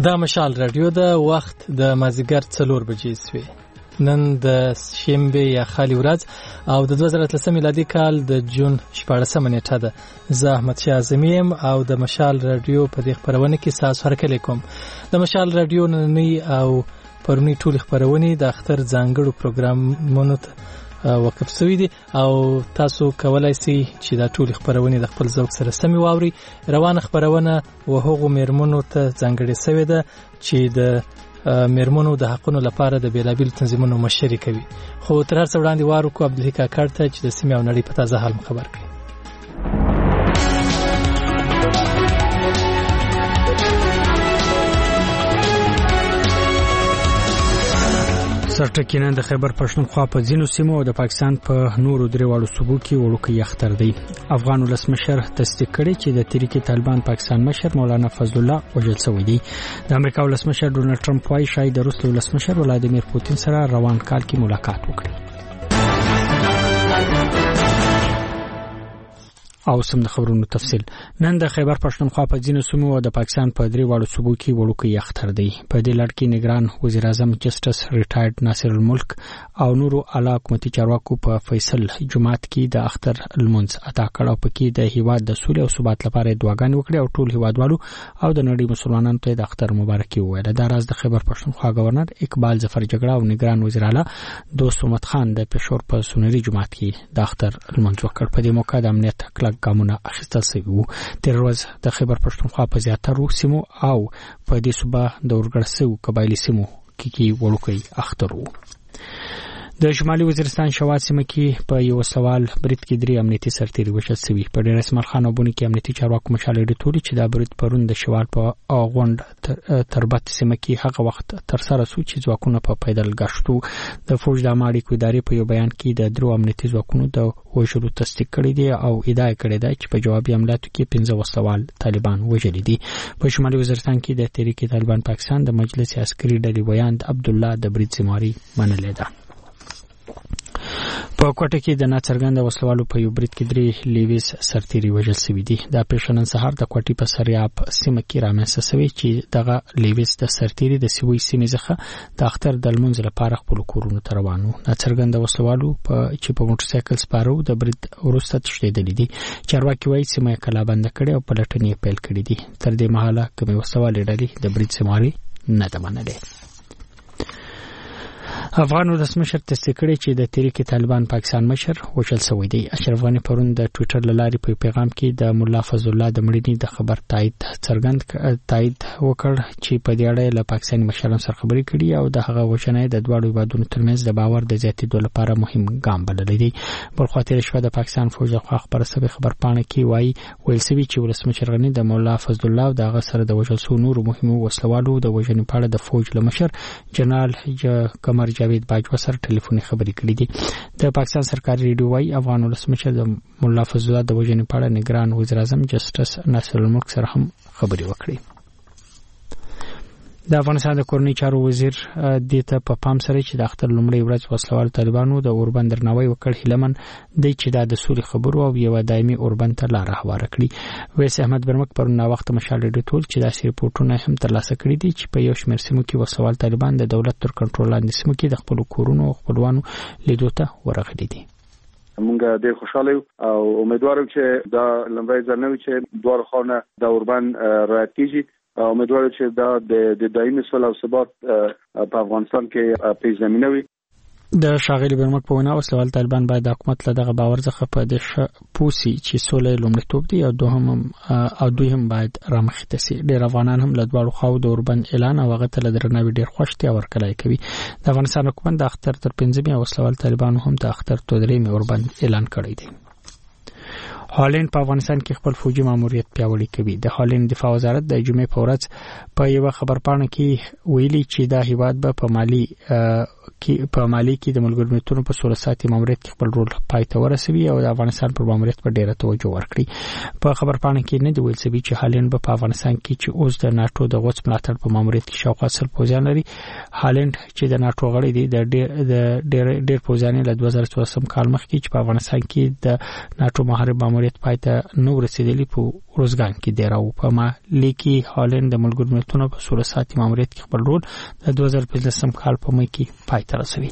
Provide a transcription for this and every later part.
دا مشال رادیو د وخت د مازیګر 4 بجې سوی نن د شنبه یا خالي ورځ او د 2013 میلادي کال د جون 14 نیټه ده. زه احمد شاه اعظمیم او د مشال رادیو په دې خبرونه کې تاسو هرکلی کوم. د مشال رادیو نننی او پرونی ټول خبرونه د اختر ځانګړو پروګرامونو ته وقف شوی دي او تاسو کولای شئ چې دا ټول خبرونه د خپل ذوق سره سمي واوري. روانه خبرونه وهغه میرمنو ته ځانګړې شوی ده چې د میرمنو د حقونو لپاره د بیلابیل تنظیمونو مشري کوي. خو تر هر څه وړاندې وارو کو عبدالحی کاکړ ته چې د سیمې او نړۍ په تازه حال خبر کړي. سرټکینه د خیبر پښتونخوا په ځینو سیمو او د پاکستان په نورو درېواړو صوبو کې وړوکی اختر دی. افغان ولسمشر تصدیق کړی چې د تحریک طالبان پاکستان مشر مولانا فضل الله وژل شوی دی. د امریکا ولسمشر ډونالد ټرمپ وايي شاید د روس ولسمشر ولادیمیر پوتین سره روان کال کې ملاقات وکړي. او سم د خبرونو تفصیل. نن د خیبر پښتونخوا په ځینو سیمو او د پاکستان په درېواړو صوبو کې وړوکی اختر دی. په دې لړ کې نگران وزیر اعظم جسټس ریټایرډ ناصر الملک او نورو اعلی حکومتي چارواکو په فیصل جمعات کې د اختر لمونځ ادا کړ او پکې د هیواد د سولې او ثبات لپاره دعاګانې وکړې او ټول هیوادوالو او د نړۍ مسلمانانو ته د اختر مبارکي وویل. دا راز د خیبر پښتونخوا گورنر اقبال ظفر جګړه او نگران وزیر اعلی دوست محمد خان د پېښور په سنوري جمعات کې د اختر لمونځ وکړ. په دې موقع د امنیت ګامونه اخیستل شوي وو. تیر ورځ د خیبر پښتونخوا په زیاترو سیمو او په دې صوبه د اورګړسو قبایلی سیمو کې وړوکی اختر وو. د شمالي وزیرستان شوات سیمه کې په یو سوال برید کې 3 امنیتي سرتیري وژل شوي. په ډېر اسماعیل خان وبونی کې امنیتي چارواکو مشالې ټولې چې دا برید پرون د شوال په غونډ تربت سیمه کې هغه وخت تر سره شو چې ځواکونه په پیدل گشتو. د فوج د اماړي ادارې په یو بیان کې د 3 امنیتي ځواکونو د وژلو تصدیق کړی دی او ادعا کړې ده چې په جوابي عملیاتو کې 15 سوال طالبان وژل دي. په شمالي وزیرستان کې د تحریک طالبان پاکستان د مجلس عسکري ډلې ویاند عبد الله د برید ذمہواری منلې ده. په کوټه کې د ناڅرګند وسلوالو په یو برید کې 3 لیویس سرتیري وژل شوي دي. دا پیښه نن سهار د کوټې په سریاب سیمه کې رامنځته شوې چې دغه لیویس د سرتیري د سوي سیمې څخه د اختر د لمونځ لپاره خپل کورونو ته روان وو. ناڅرګند وسلوالو چې په موټر سایکل سپارو د برید وروسته تښتېدلي دي. چارواکي وايي سیمه کلا بند کړې او پلټنې پیل کړې دي. تر دې مهاله کومې وسلوالې ډلې د برید ذمہواری نه ده منلې. افغان ولسمشر تصدیق کړی چې د تحریک طالبان پاکستان مشر وژل شوی دی. اشرف غنی پرون د ټوئیټر لارې په پیغام کې د مولا فضل الله د مړینې د خبر تایید وکړ چې په دې اړه له پاکستاني مشرانو سره خبرې کړې او د هغه وژنې د دواړو هیوادونو ترمنځ د باور د زیاتېدو لپاره مهم ګام بللی دی. بلخو تیر شپه د پاکستان فوج لخوا خبر شوی خبرپاڼه کې ویل شوی چې ولسمشر غنی د مولا فضل الله او دغه سره د وژل شو نور مهمو وسلوالو د وژنې په اړه د فوج لمشر جنرال قمر جاوید باجوا سره ټلیفوني خبرې کړې دي. د پاکستان سرکاري ریډیو وايي افغان ولسمشر د مولا فضل الله د وژنې په اړه نگران وزیر اعظم جسټس ناصر الملک سره هم خبرې وکړې. د افغانستان د کورنۍ چارو وزیر د ته په پام سره چې د اختر لومړی ورځ وسلوال طالبانو د اوربند درناوی وکړ هیلمن د چې د سولې خبرو او یو دایمي اوربند ته لار هواره کړی. ویس احمد برمک پر نو وخت مشال ډیټول چې داسې ریپورتونه هم ترلاسه کړي دي چې په یو شمېر سیمو کې وسلوال طالبان د دولت تر کنټرول لاندې سیمو کې د خپل کورونو او خپلوانو لیدو ته ورغلي دي. مونږ ډېر خوشاله یو او امیدوارم چې دا لمړی ځل نه وي چې دوه خانه د اوربند راتېږي. امیدوارم چې دا د دایمي سوله او ثبات په افغانستان کې پیشزمینه وي. د شاغلی برمک په وینا وسلوال طالبان باید د حکومت له دغه باور څخه په دې پوسی چې سوله لومړیتوب دی او دوی هم باید رامخته سي. ډېر افغانان هم له دواړو خواو د اوربند اعلان او هغه ته درناوی ډېر خوشتي او ورکلای کوي. د افغانستان حکومت د اختر تر 15 وسلوال طالبانو هم د اختر تر 3 اوربند اعلان کړی دی. هالند په افغانستان کې خپل فوجي ماموریت پیاوړی کوي. د هالند دفاع وزارت د جمعې په ورځ په یو خبرپاڼه کې ویلي چې دا هیواد به په مالی کې د ملګرو ملتونو په 16 ساعتي ماموریت کې خپل رول پای ته ورسوي او د افغانستان پر ماموریت په ډیره توجه ورکړي. په خبرپاڼه کې نه دی ویل شوی چې هالند به په افغانستان کې چې اوس د ناتو د غوڅ ملاتړ په ماموریت کې شاوخوا 100 پوځیان لري. هالند چې د ناتو غړی دی د ډېر پوځیان له 2014 کال مخکې چې په افغانستان کې د ناتو محارب ماموریت ماموریت پای ته نو رسیدلی په روزګان کې دی راو په مالي کې هالند د ملګرو ملتونو په 16 ساعتي ماموریت کې خپل رول د 2015 کال په مې کې پای ته رسوي.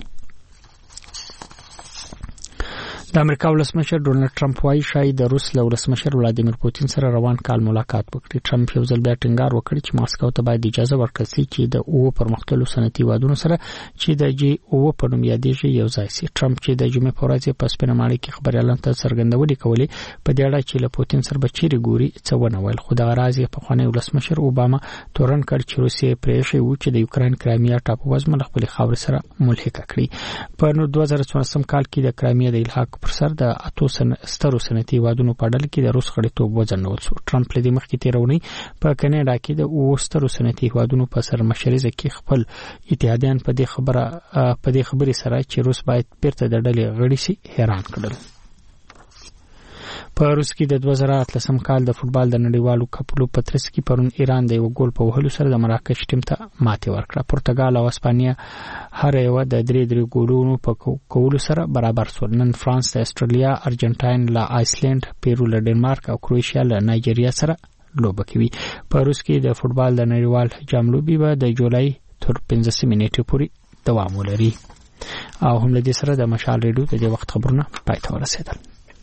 د امریکا ولسمشر ډونالد ټرمپ وايي شاید د روس له ولسمشر ولادیمیر پوتین سره روان کال ملاقات وکړي. ټرمپ یو ځل بیا ټینګار وکړ چې ماسکو ته باید اجازه ورکړي چې د اوو پرمختللو صنعتي وادونو سره چې د جی او په نوم یادېږي یو ځای شي. ټرمپ چې د جمعې په ورځ په سپینه ماڼۍ کې خبريالانو ته څرګندونې کولې په دې اړه چې له پوتین سره به چیرې ګوري څه ونه ویل، خو د غراض په خوانی ولسمشر اوباما تورن کړ چې روسیې پرېښې و چې د یوکرين کرایمیا ټاپو وزمه خپل خاور سره ملحق کړي. په 2014 کال کې د کرایمیا د الحاق پر سر د سترو صنعتي وادونو په ډله کې د روس غړیتوب وځنول شو. ټرمپ لدی مخکې تیرونی په کناډا کې د اوسترو صنعتي وادونو په سر مشرزه کې خپل اتحادیان په دې خبرې سره چې روس باید بیرته د ډلې غړي شي حیران کړل. په روس کې د 2013 کال د فوتبال د نړیوالو کپلو په ترڅ کې پرون ایران د یو ګول په وهلو سره د مراکش ټیم ته ماتې ورکړه. پرتګال او اسپانیا هر یو د 3 ګولونو په کولو سره برابر شول. نن فرانس د استرالیا، ارجنټاین له آیسلند، پیرو له ډنمارک او کروشیا له نایجیریا سره لوبه کوي. په روس کې د فوتبال د نړیوال جام لوبي به د جولای تر 15 نیټې پورې دوام ولري. او هم له دې سره د مشال ریډیو د وخت خبرونه پای ته ورسېدل.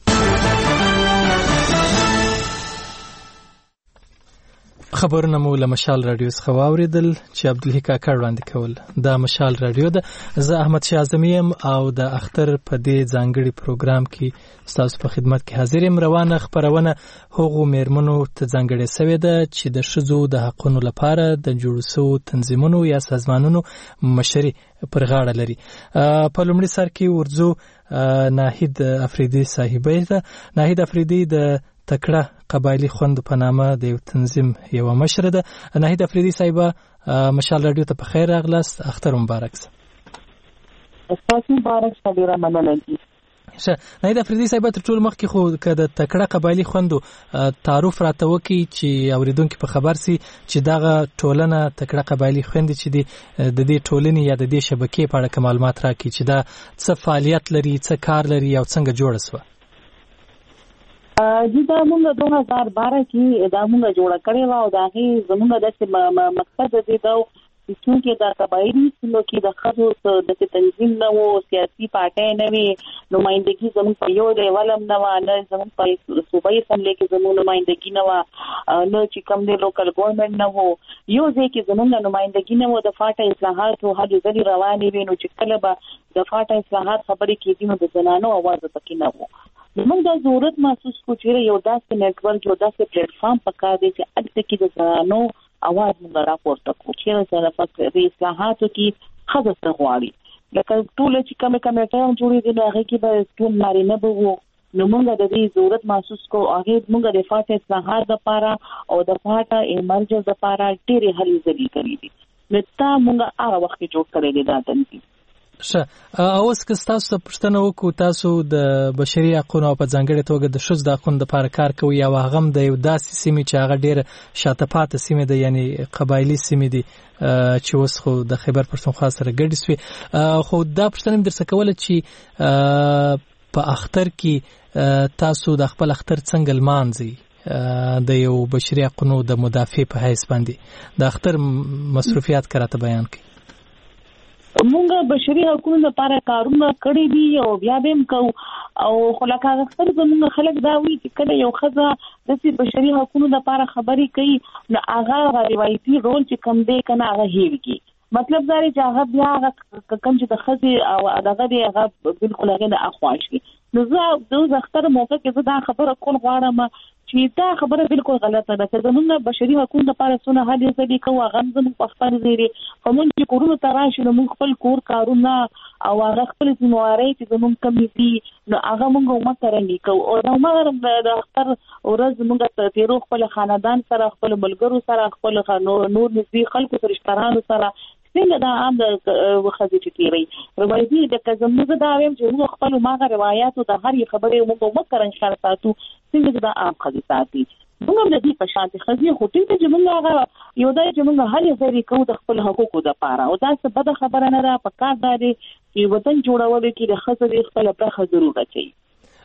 خبرونه مو له مشال رادیو څخه واوریدل چې عبدالحق کاکړ وړاندې کول. دا مشال رادیو ده. زه احمد شاه اعظمي او د اختر په دې ځانګړي پروګرام کې تاسو په خدمت کې حاضر یم. روانه خبرونه هغو میرمنو ته ځانګړې شوې ده چې د ښځو د حقونو لپاره د جوړ شوو تنظیمونو یا سازمانونو مشري پر غاړه لري. په لومړي سر کې ورځو ناهید افریدي صاحبې ده. ناهید افریدي د تکړه قبایلی خوند په نامه د یو تنظیم یو مشر ده. ناهید افریدي صاحب مشال رادیو ته په خیر راغلاست. اختر مبارک شه. تاسو مبارک شه. ډیره مننه. ناهید افریدي صاحب تر ټولو مخکې خو د تکړه قبایلی خوندو تعارف راته وکړي چې اوریدونکو په خبر سي چې دغه ټولنه تکړه قبایلی خوند چې د دې ټولنې یا د دې شبکې په اړه معلومات راکړي چې دا څه فعالیت لري، څه کار لري او څنګه جوړه شوه. دا موږ 2012 کې دا موږ جوړ کړی و او دا هی زموږ د مقصد دې دا چې دا قبایلی سیمو کې د خځو د تنظیم نه وو، سیاسي پارټۍ نه وي، نمائندګي زموږ په یو لیول هم نه و، نه زموږ په صوبایي اسمبلی کې زموږ نمائندګي نه و، نه چې کوم دی لوکل ګورنمنت نه وو. یو ځای کې زموږ نمائندګي نه وو. د فاټا اصلاحات او هغه ځلې روانې وي نو چې کله به د فاټا اصلاحات خبرې کېدي نو د زنانو اواز پکې نه وو. موږ دا ضرورت محسوس کوو چې یو داسې نتورک، یو داسې پلیټ فارم پکار دی چې الته کې د زنانو اواز موږ راپورته کړو چې سره په اصلاحاتو کې ښځه څه غواړي. لکه ټول چې کومه کمیټه جوړېږي نو هغه کې به ټول نارینه به وو. نو موږ د دې ضرورت محسوس کوو. هغه موږ د فاټا اصلاحات لپاره او د فاټا ایمرجنس لپاره ډېرې هلې ځلې کړې دي. نو تا موږ هغه وخت جوړ کړی دی دا تنظیم. اوس که تاسو ته پوښتنه وکړو، تاسو د بشري حقوقو په ځانګړي توګه د ښځو د حقوقو لپاره کار کوي یا هغه هم د یو داسې سیمې چې هغه ډېره شاته پاتې سیمې ده، یعنی قبایلی سیمې دي چې اوس خو د خیبر پښتونخوا سره ګډې شوې. خو دا پوښتنه مې درڅخه کوله چې په اختر کې تاسو د خپل اختر څنګه لمانځئ د یو بشري حقوقو د مدافع په حیث باندې د اختر مصروفیات کراته بیان کړئ. موږ بشري حقوقو لپاره کارونه کړی دي او بیا به هم کوو. او خلک اکثر زموږ خلک دا وایي چې کله یو ښځه د بشري حقوقو لپاره خبرې کوي نو هغه روایتي رول چې کم دی کنه هغه هېږي. مطلب دا دی چې هغه بیا کوم چې د ښځې او دغه دی هغه بالکل هغه نه اخوا شي. نو زه د اختر موقع کې زه دا خبره کول غواړم چې دا خبره بالکل غلطه ده. چې زموږ بشري حقوقو لپاره څونه هلې ځلې کوو، هغه زموږ په خپل ځای خو موږ چې کورونو ته راشو نو موږ خپل کور کارونه او هغه خپل ذمہوارۍ چې زموږ کمې دي نو هغه موږ همکارانې کوو. او دا موږ د اختر ورځ موږ تیرو خپل خاندان سره، خپل ملګرو سره، خپل نور نږدې خلکو سره، رشتهدارانو سره څنګه دا عام د خځې چې تیری روایتي د زموږ دا وایم چې موږ خپل ماغه روایتو د هر خبرې موږ همکاران خیال ساتو څنګه دا عام خځې ساتي. موږ د دې په شان خځې خو ټیټه چې موږ هغه یو ځای چې موږ هلې ځای کوو د خپل حقوقو لپاره. او دا څه بده خبره نه ده. په کار دی چې وطن جوړول کې د ښځې خپل برخه ضرورت دی.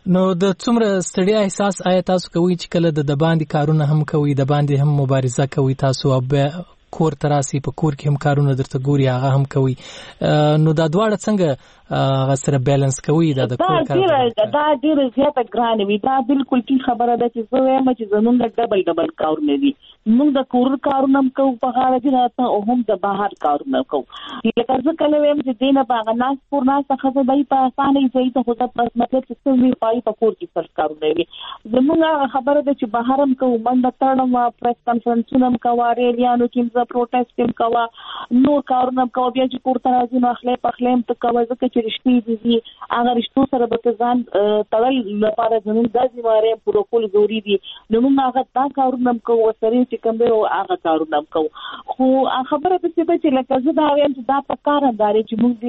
نو د څومره ستړیا احساس آیا تاسو کوي چې کله د باندې کارونه هم کوي د باندې هم مبارزه کوي تاسو او کور تراسي په کور کې هم کارونه درته ګوري هغه هم کوي نو دا دواړه څنګه غسر بیلانس کوي دا د کور کار دا ډیر زیاته ګران وي دا بالکل کی خبره ده چې زه وایم چې زمونږ ډبل کارونه دي موږ د کور کارونه کوو په غاړه کې راته او هم د بهر کارونه کوو لکه زه کله وایم چې دینه باغ ناس پور ناس خزه دای په اسانه ځای ته خو د مطلب چې څه وی پای په کور کې سر کارونه وي زمونږ خبره ده چې بهرم کوو منډه تړم پریس کانفرنسونه کوو ریلیانو کې پروټیسټ هم کوا نو کارونه کوي بیا چې کور ته راځي نو اخلي په خلم ته کوي ځکه چې رښتې دي هغه رښتو سره به ځان تړل لپاره زموږ د ځماره پوره کول ضروري دي نو موږ هغه دا کارونه کوو سره چې کوم به هغه کارونه کوو خو خبره به چې لکه زه دا وایم چې دا په کار انداري چې موږ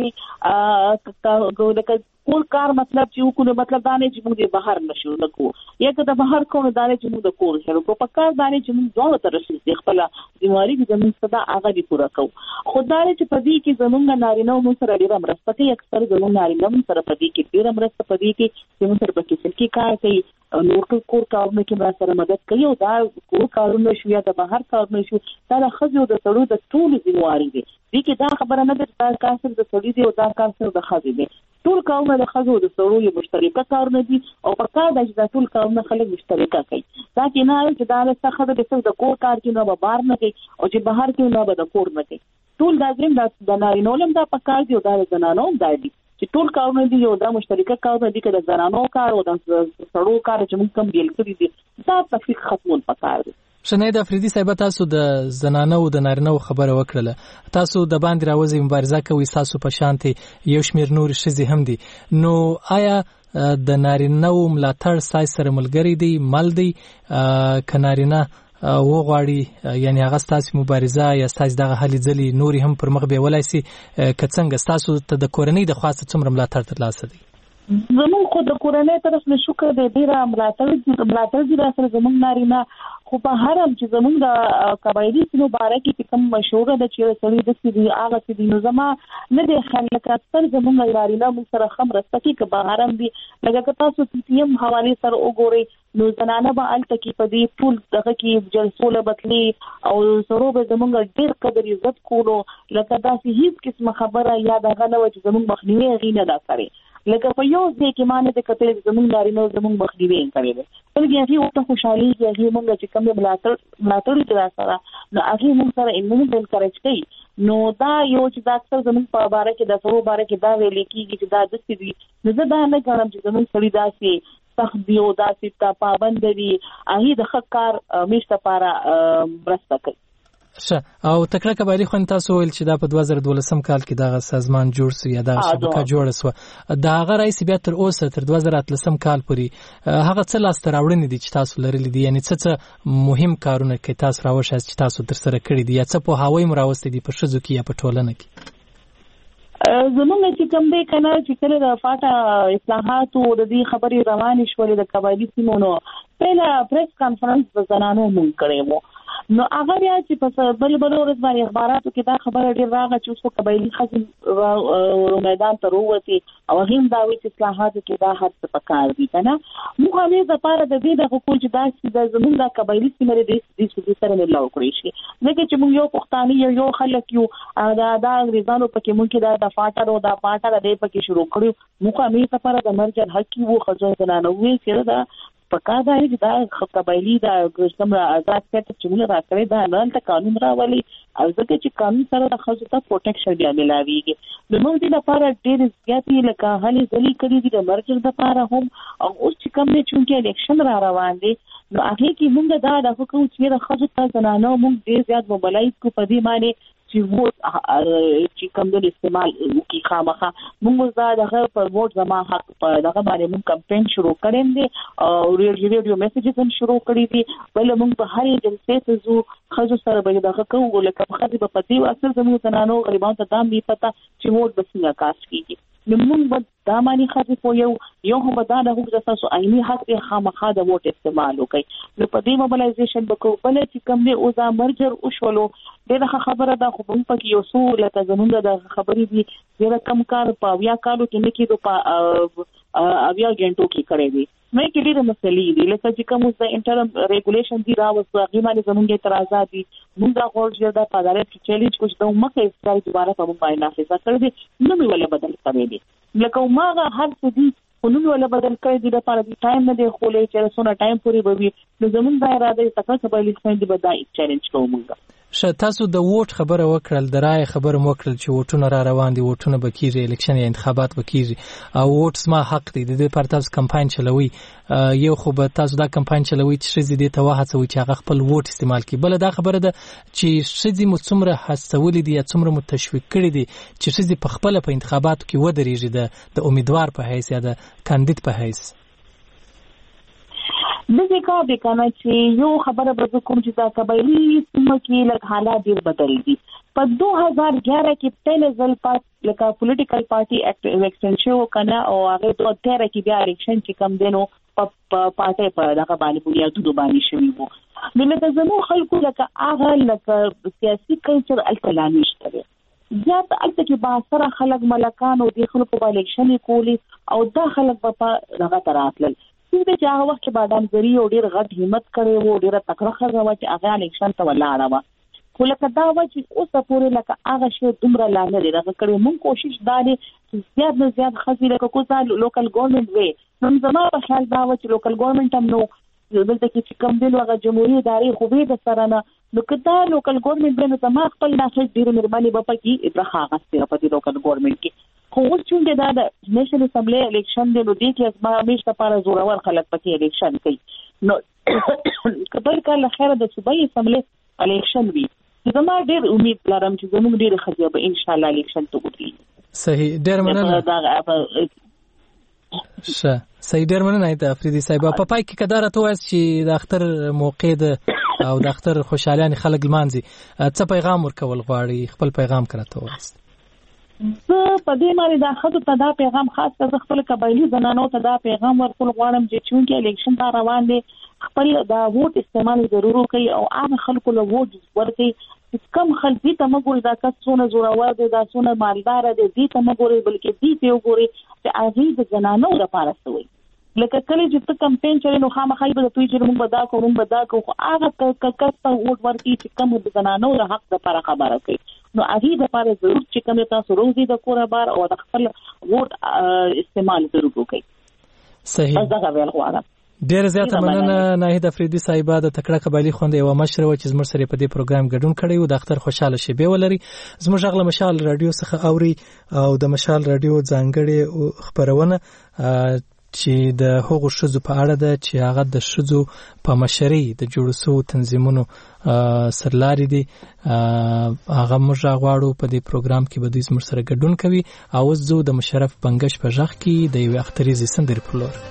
دي لکه کول کار مطلب چې وکړو مطلب دا نه چې موږ د بهر نشو نکو یا که د بهر کوو دا نه چې موږ د کور شروع کو په کار دا نه چې موږ ځو تر رسېږي خپل ذمہواری د زموږ صدا هغه دی پورا کوو خدای چې پدې کې زموږ نارینه مو سره ډیر مرسته کوي اکثر زموږ نارینه مو سره پدې کې ډیر مرسته پدې کې چې موږ سره پکې څلکی کار کوي نور کور کارونه کې مرسته سره مدد کوي او دا کور کارونه شو یا د بهر کارونه شو دا د خزو د سړو د ټول ذمہواری دی دغه دا خبره نه ده چې کار سره د سړي دی او دا کار سره د خزو دی ټول کارونه د خزو د سړو یو مشترکه کارونه دي او په کار د ټول کارونه خلک مشترکه کوي دا کې نه چې دا له څخه د کور کار کې نو به بهر نه کوي او چې بهر کې نو به د کور نه کوي ټول دا زم د نارینه ولم دا په کار دی او دا د زنانو دا دي چې ټول کارونه دي یو دا مشترکه کارونه دي چې د زنانو کار او د سړو کار چې موږ کم بیل کړی دي دا تفریق ختمون په کار دی شنید افریدي صاحب تاسو د زنانو د نارینه خبره وکړه تاسو د باندې راوځي مبارزه کوي تاسو په شانتي یو شمیر نور شذ هم دي نو آیا د نارینه ملاتړ سای سره ملګری دی مل دی کنارینه و غواړي یعنی هغه تاسو مبارزه یا تاسو دغه حل ځلی نوري هم پر مخ به ولای سي کڅنګ تاسو ته د کورنۍ د خاصه څومره ملاتړ ترلاسه دی زمون خو د کورنۍ طرف نه شکر دې ډیره ملاتړ دي سره زمون نارینه خو په هر هم چې زمونږ د قبایلی سیمو باره کې کوم مشوره ده چې سړي د سړي هغه چې نو زما نه د خلک اکثر زمونږ نارینه مو سره خم رسکی که بهر هم دي لکه تاسو پی ام حواله سره وګورئ نو زنانه به الته کې په دې ټول دغه کې جلسو له بتلي او سره به زمونږ ډیر قدر عزت کولو لکه داسې هیڅ قسمه خبره یا دغه نه و چې زمونږ مخنیوي غینه دا کوي لکه په یو ځای کې مانه د کتل زمونږ نارینه زمونږ مخنیوي کوي بلکې هغه ته خوشحالي هغه مونږ چې کوم ملاتړ دي سره نو هغه مونږ سره انمن انکریج کوي نو دا یو چې دا اکثر زمونږ په باره کې د سرو باره کې دا ویل کېږي چې دا د څه دي نو زه دا نه غواړم چې زمونږ سړي داسې سخت دی او داسې تا پابند دي هغه د خکار میشته لپاره مرسته کوي او تکړه کبالي خو تاسو ویل چې دا په 2012 کال کې دغه سازمان جوړ شو یا دغه شبکه جوړه شو دا هغه رئیس بیا تر اوسه تر 2013 کال پورې هغه څه لاس تر راوړنې دي چې تاسو لرلې دي یعنی څه مهم کارونه کې تاسو راوښه چې تاسو تر سره کړی دي یا څه په هواوی مراوستي دي په شذو کې یا په ټولنه کې زمونږ چې کوم دی کنه چې کله د فاټا اصلاحات او د دې خبرې روانې شولې د قبایلی سیمونو پهلا پریس کانفرنس د زنانو مونږ کړی وو نو هغه بیا چې په بل ورځ باندې اخباراتو کې دا خبره ډیر راغله چې اوس قبایلی خزم میدان ته وروتي او هم دا وی چې اصلاحاتو کې دا هر څه پکار دي کنه موږ هم د لپاره د دې د حقوق چې دا چې زمونږ د قبایلی سیمه د دې سره نه لاو کړی شي ځکه چې موږ یو پښتاني یو خلک یو دا انګریزانو پکې موږ کې دا فاټر او دا پاټر د پکې شروع کړو موږ هم یې لپاره د مرجع حق وو خزو زنانه وی چې دا پکا دا چې دا قبایلی دا کوم آزاد کټ چې موږ راکړی دا نن ته قانون راولي او ځکه چې قانون سره د خزو ته پروټیکشن بیا ملاويږي نو موږ دې لپاره ډېر زیاتې لکه هلي ځلې کړې دي د مرجر لپاره هم او اوس چې کوم نه چې الیکشن را روان دي نو هغه کې موږ دا د حکومت چې د خزو ته زنانه موږ ډېر زیات موبایل کو په دې معنی چې ووټ چې کوم د استعمال کی خامخه موږ دا دغه پر ووټ زما حق په دغه باندې موږ کمپاین شروع کړم دي او ریډیو میسیجز هم شروع کړی دي بل موږ په هر جلسه ته زو خزو سره به دغه کوو لکه خزو په پتی اصل زموږ تنانو غریبانو ته دام دی پتا چې ووټ بسنګه کاش کیږي نو موږ دا معنی خاطر په یو هم دا د حقوق تاسو عیني حق به خامخا د ووټ استعمال وکړي نو په دې موبلایزیشن وکړو بل چې کوم دی او دا مرجر او شولو دغه خبره دا خو په کې یو څو لکه زمونږ د خبرې دي ډېر کم کار په بیا کالو کې نه کېدو په اویا غنټو کې کړې دي مې کې ډېر مسلې دي لکه چې کوم د انټرنل ریګولیشن دي راوځي هغه باندې زموږ اعتراضات دي موږ دا غوړ دا پادارې چې چیلنج کوم د مکه استای دوباره په موبایل نافذ کړی دي نو مې ولا بدل کړی دي لکه ما هر څه دي خلونو ولا بدل کړی دي لپاره د ټایم نه دی خولې چې رسونه ټایم پوری بوي نو زموږ دا اراده تکړه قبایلی څنګه دی بدای چیلنج کومګه تاسو د ووټ خبره وکړل د رای خبره وکړل چې ووټونه را روان دي ووټونه بکیږي الیکشن یا انتخابات بکیږي او ووټ زما حق دی د دې پر تاسو کمپاین چلوي یو خو به تاسو دا کمپاین چلوي چې شې دې ته وهڅوي چې هغه خپل ووټ استعمال کړي بل دا خبره ده چې شې مو څومره هڅولې دي یا څومره مو تشویق کړي دي چې شې په خپل په انتخاباتو کې ودرېږي د امیدوار په حیث یا د کاندید په حیث دغه کا به کنه چې یو خبره به کوم چې دا قبایلی سیمه کې لږ حالات ډیر بدل دي په 2011 کې پهل ځل پات لکه پولیټیکل پارټي الیکشن شو کنه او هغه 2013 کې بیا الیکشن چې کم دینو په پارټي په دغه باندې بنیادونو باندې شوی وو نو د زمو خلکو لکه هغه لکه سیاسي کلچر الکلانی شته زیات الته کې با سره خلک ملکان او د خلکو په الیکشن کولی او دا خلک په دغه تراتل چې دا هغه وخت بادام زری او ډیر غټ همت کړي وو ډیر تکړه خبره چې هغه الیکشن ته ولاړه و خو لکه دا و چې اوس پورې لکه هغه شی دومره لاندې لري هغه کړي مونږ کوشش دالې چې زیات نه زیات خزي لکه کوزا لوکل ګورنمنت وي نو زموږ په خیال دا و چې لوکل ګورنمنت هم نو دلته کې کوم دی هغه جمهوریت ادارې خو به د سره نه نو کدا لوکل ګورنمنت به تمام خپل ناخښ ډیر مهرباني به پکې ابراخا غسته په دې لوکل ګورنمنت کې خو اوس چې دا د نېشنل اسمبلی الیکشن دی نو دې کې اسما همیشه لپاره زورور خلک پکې الیکشن کوي نو کبل کله خیره د صوبایي اسمبلی الیکشن وی زما ډېر امید لرم چې زموږ ډېر خځې به ان شاء الله الیکشن ته وځي صحیح ډېر مننه صحیح ډېر مننه ته افریدي صاحب په پای کې کدارته وایي چې د اختر موقع ده او د اختر خوشاليان خلک لمانځي څه پیغام ورکول غواړي خپل پیغام کړته وایي زه په دې باندې د خاطر ته دا پیغام خاص کر خپل قبایلی زنانو ته دا پیغام ورکول غواړم چې چونکه الیکشن دا روان دي خپل دا ووټ استعمال ضروري کوي او عام خلکو له ووټ ورکړي کم خلک ته مګوري دا کسونه زوراور دي دا سونه مالدار دي دې ته مګوري بلکې دې ته وګوري چې هغه د زنانو لپاره سوي لکه کله چې ته کمپاین چلې نو خامخای به توی چې موږ بدا کو خو هغه کسته ووټ ورکړي چې کوم د زنانو د حق لپاره خبره کوي نو هغه د لپاره ضرور چې کوم تاسو روزي د کوره بار او د خپل ووټ استعمال ضرور وکړي صحیح دا غوړل غواړم ډېر زیاته مننه ناهید افریدي صاحب د تکړه قبایلی خوند یو مشر و چې زموږ سره په دې پروګرام ګډون کړی و د اختر خوشاله شي به ولري زموږ غله مشال رادیو څخه اوري او د مشال رادیو ځانګړي خبرونه چې د هغو شذو په اړه ده چې هغه د شذو په مشرۍ د جوړسو تنظیمونو سرلاري دي هغه موږ غواړو په دې پروګرام کې به دوی زموږ سره ګډون کوي او زه د مشرف بنگش په ژغ کې د یو اختریزي سندرې په لور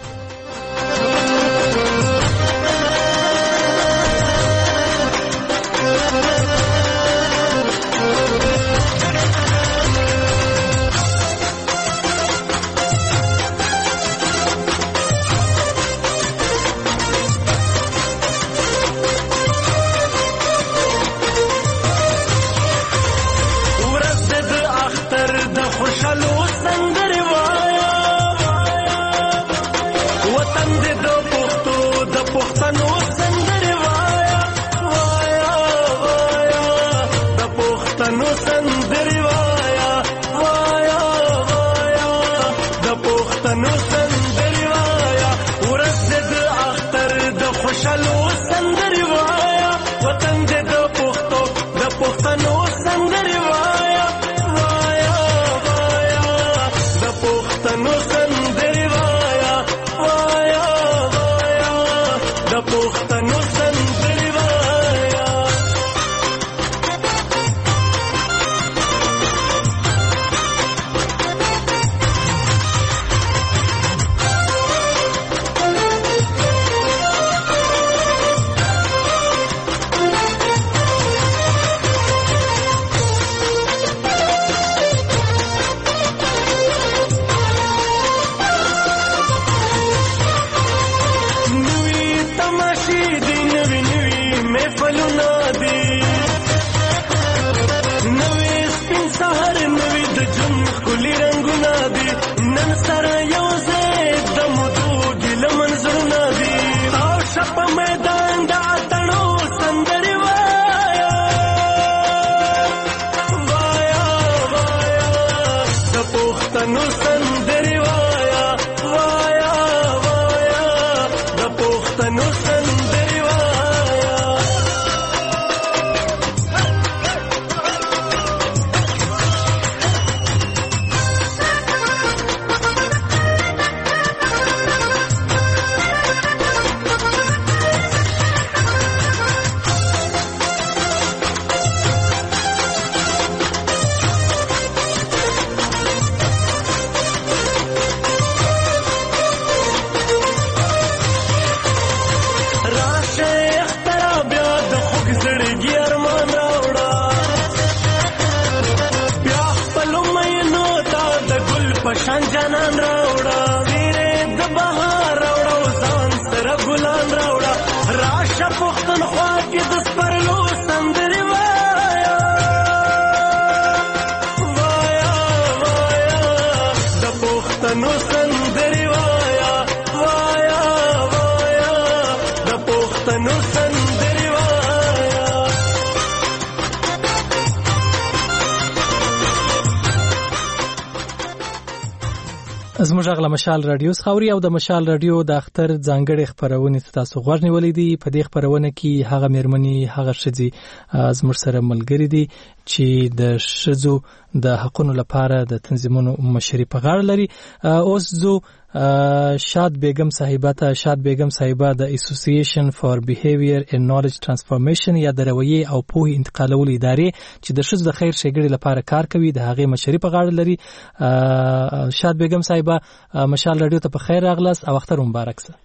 پښتنو سندري وایا وایا وایا د پښتنو سندري وایا پشان جانان راوړه ویره د بهار راوړه ځان سره ګلان راوړه راشه پښتونخوا کې د سپرلو سندري وایا وایا وایا د پښتنو سندري وایا وایا وایا د پښتنو سندري وایا زموږ غلا مشال رادیو خوري او د مشال رادیو د اختر ځانګړي خبرونه تاسو غوږ نیولې دي. په دې خبرونه کې هغه مېرمنې هغه شذي زموږ سره ملګری دي چې د شذو د حقونو لپاره د تنظیمونو مشري په غاړه لري. اوس زو شاد بیگم صاحبه د اسوسییشن فار بیهیویر ان نالج ترانسفورمیشن یا د رویې او پوهې انتقالولو ادارې چې د شذو د خیر ښېګړې لپاره کار کوي د هغې مشري په غاړه لري. شاد بیگم صاحبه مشال رادیو ته په خیر راغلاست او اختر مبارک شه.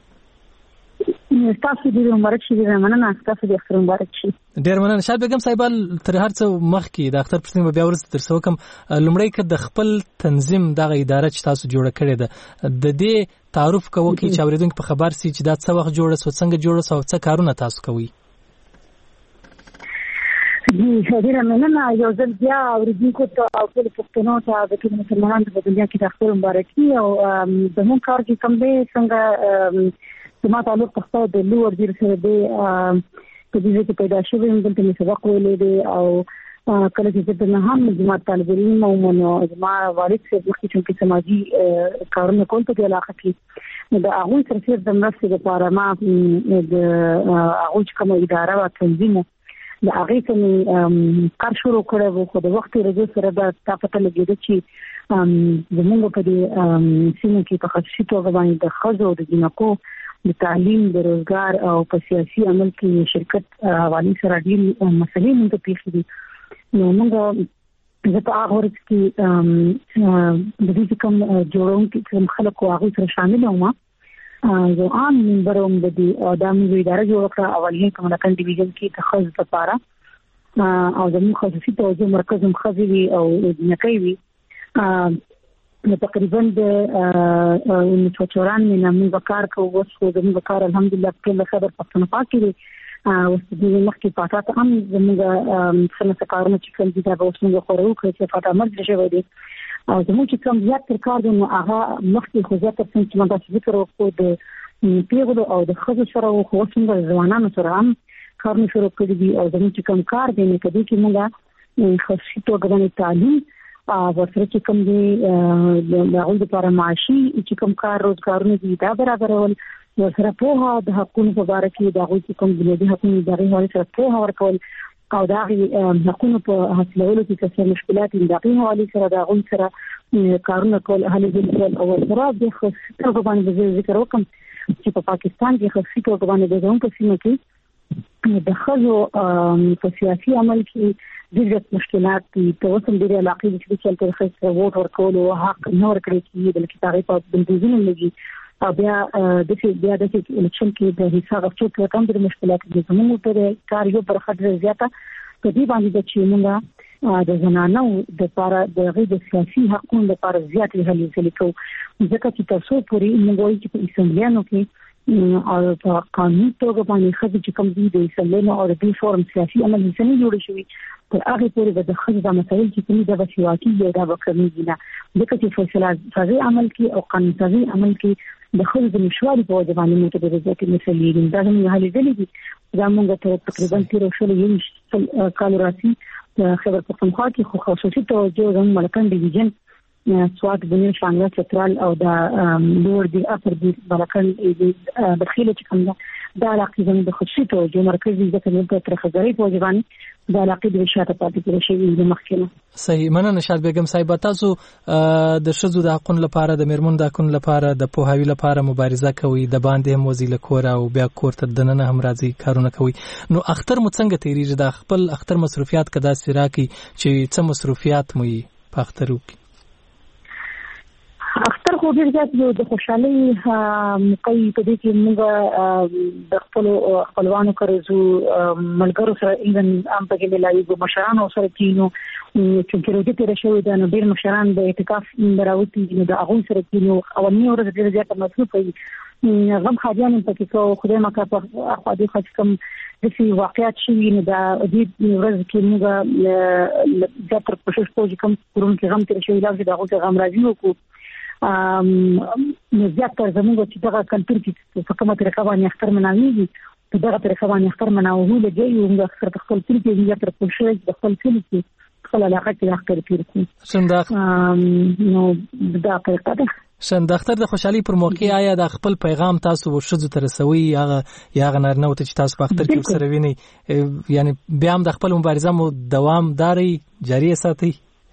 تاسو دې مبارک شي. مننه تاسو دې اختر مبارک شي. ډیر مننه شاد بیگم صاحبه. تر هر څه مخکې د اختر پښتنې بیا ورسته تر څو کوم لومړی کې د خپل تنظیم دغه اداره چې تاسو جوړه کړې ده د دې تعارف کوو کې چې اوریدونکو په خبر سي چې دا څه وخت جوړه سو څنګه جوړه سو څه کارونه تاسو کوي. ډیر مننه یو ځل بیا اوریدونکو ته او ټول پښتنو ته د ټول مسلمانانو په دنیا کې د اختر مبارک شي. او زموږ کار چې کوم دی څنګه ما تعلق تخته د لوړ ډیر سره دی په دې کې پیدا شوی هم دلته سبق ویلې دی او کله چې د نه هم جماعت طالب علم او منو جما والد څخه مخکې چې سماجی کارونه کول په علاقه کې د هغه سره د مرستې لپاره ما د هغه کوم اداره او تنظیم د هغه څخه کار شروع کړو. خو د وخت رجو سره د طاقت لګیدل چې زموږ په دې سیمه کې په خصوصي توګه باندې د خزو د جنکو د تعلیم د روزګار او په سیاسي عمل کې شرکت حواله سره ډېر مسلې موږ ته پیښ دي. نو موږ د هغه ورځ کې د دې کوم جوړونکو کوم خلکو هغه سره شامل وم. یو عام منبر هم د دې ادمي اداره جوړ کړه اولین کومه ډیویژن کې د خز لپاره او د خصوصي توجه مرکز هم خزي او نکوي وي. تقریبا د 94 نه موږ کار کوو. اوس خو زموږ کار الحمدلله په خبر پښتونخوا کې دی. اوس د مخکې پاتات هم زموږ څنګه کارونه چې کوم دي دا اوس موږ خورو چې فاطمه مرګ شوی دی. او زموږ چې کوم زیات تر کار دی نو هغه مخکې خو زیات تر څنګه چې موږ ذکر وکړو د پیغلو او د خزو سره او خو څنګه ځوانانو سره هم کارونه شروع کړی دي. او زموږ چې کوم کار دی نو کدي کې موږ خصوصي توګه باندې تعلیم ورسره چې کوم دی د هغوی لپاره معاشي چې کوم کار روزګارونه دي دا برابرول ورسره پوهه د حقوقو په اړه کې د هغوی چې کوم بنیادي حقوقو د هغوی سره پوهه ورکول او دا حقوقو په حاصلولو کې څه مشکلات دي د هغوی سره د هغوی سره کارونه کول هلي دي او ورسره د خصوصي توګه باندې ذکر وکم چې په پاکستان کې خصوصي توګه باندې د زموږ په سیمه کې د خزو په سیاسي عمل کې ډېر مشکلات دي. په اوسم ډېر علاقې چې د چلته خصوصي ووټ ورکول او حق نه ورکړي چې د کتابي په بندیزونو لګي او بیا د الیکشن کې د حساب اخیستو په کوم ډول مشکلات دي. زموږ په کار یو برخه زیاته په دې باندې چې موږ د زنانو د لپاره د غیر سیاسي حقوقو لپاره زیاتې هلې ځلې کوو. ځکه چې تاسو پوری موږ وایي چې په اسمبلیانو کې او په قانوني توګه باندې خځې چې کوم دي د اسمبلی او د فورم سیاسي عمل نه جوړ شوی تر هغه پورې د خځې د مسایل چې کومې د بشواتي یا د وکړنې نه ځکه چې فیصله سازي عمل کې او قانون سازي عمل کې د خځې د مشورې په وجه باندې موږ ته د ځکه مسلې دي. دا هم هلې ځلې دي. دا موږ ته تقریبا 13 کال راځي خبر پښتونخوا کې خو خصوصي توجه زموږ ملکان ډیویژن سواد بنیر شانګه چترال او د لوړ دی اپر دی بلکل د خیله چې کوم دا علاقه زموږ د خصوصي توجه مرکزي ځکه په ترخزري په ځوان د علاقه د شاته پاتې کېږي شي د مخکنه. صحیح مننه شاد بیگم صاحب. تاسو د شذو د حقوقو لپاره د میرمن د حقوقو لپاره د پوهاوی لپاره مبارزه کوي، د باندې هم وزیل کور او بیا کور ته دننه هم راځي کارونه کوي. نو اختر مو څنګه تیریږي؟ د خپل اختر مصروفیات کدا سراکی چې څه مصروفیات مو په اخترو کې؟ اختر خو ډیر زیات د خوشحالي موقع په دې کې موږ د خپلوانو کرزو ملګرو سره ایون ام په کې ملایي مشرانو سره کینو چې روزي تیر شوی دا نو ډیر مشران د اعتکاف دراوتی نو د هغه سره کینو او نو ورځ ډیر زیات مصروف وي غم خاجان په کې کو خدای مکه په اخو دې خاص کوم د سی واقعیت شوی نو دا دې ورځ کې موږ د تر کوشش کوو کوم کوم کې غم تیر شوی لا د هغه غم راځي او نو زیاتره زموږ چې دغه کلتور کې په کومه طریقه باندې اختر مناويږي په دغه طریقه باندې اختر مناوو لګي او موږ اختر په خپل کلی کې زیاتره کوشش د خپل کلی کې خپل علاقه کې اختر کوي. څنګه نو دا طریقه ده شند اختر د خوشحالي پر موقع آیا د خپل پیغام تاسو ورشذو ته رسوي یا نارنه ته چې تاسو په اختر کې سره ویني یعنی بیا هم د خپل مبارزه مو دوام داري جاری ساتي؟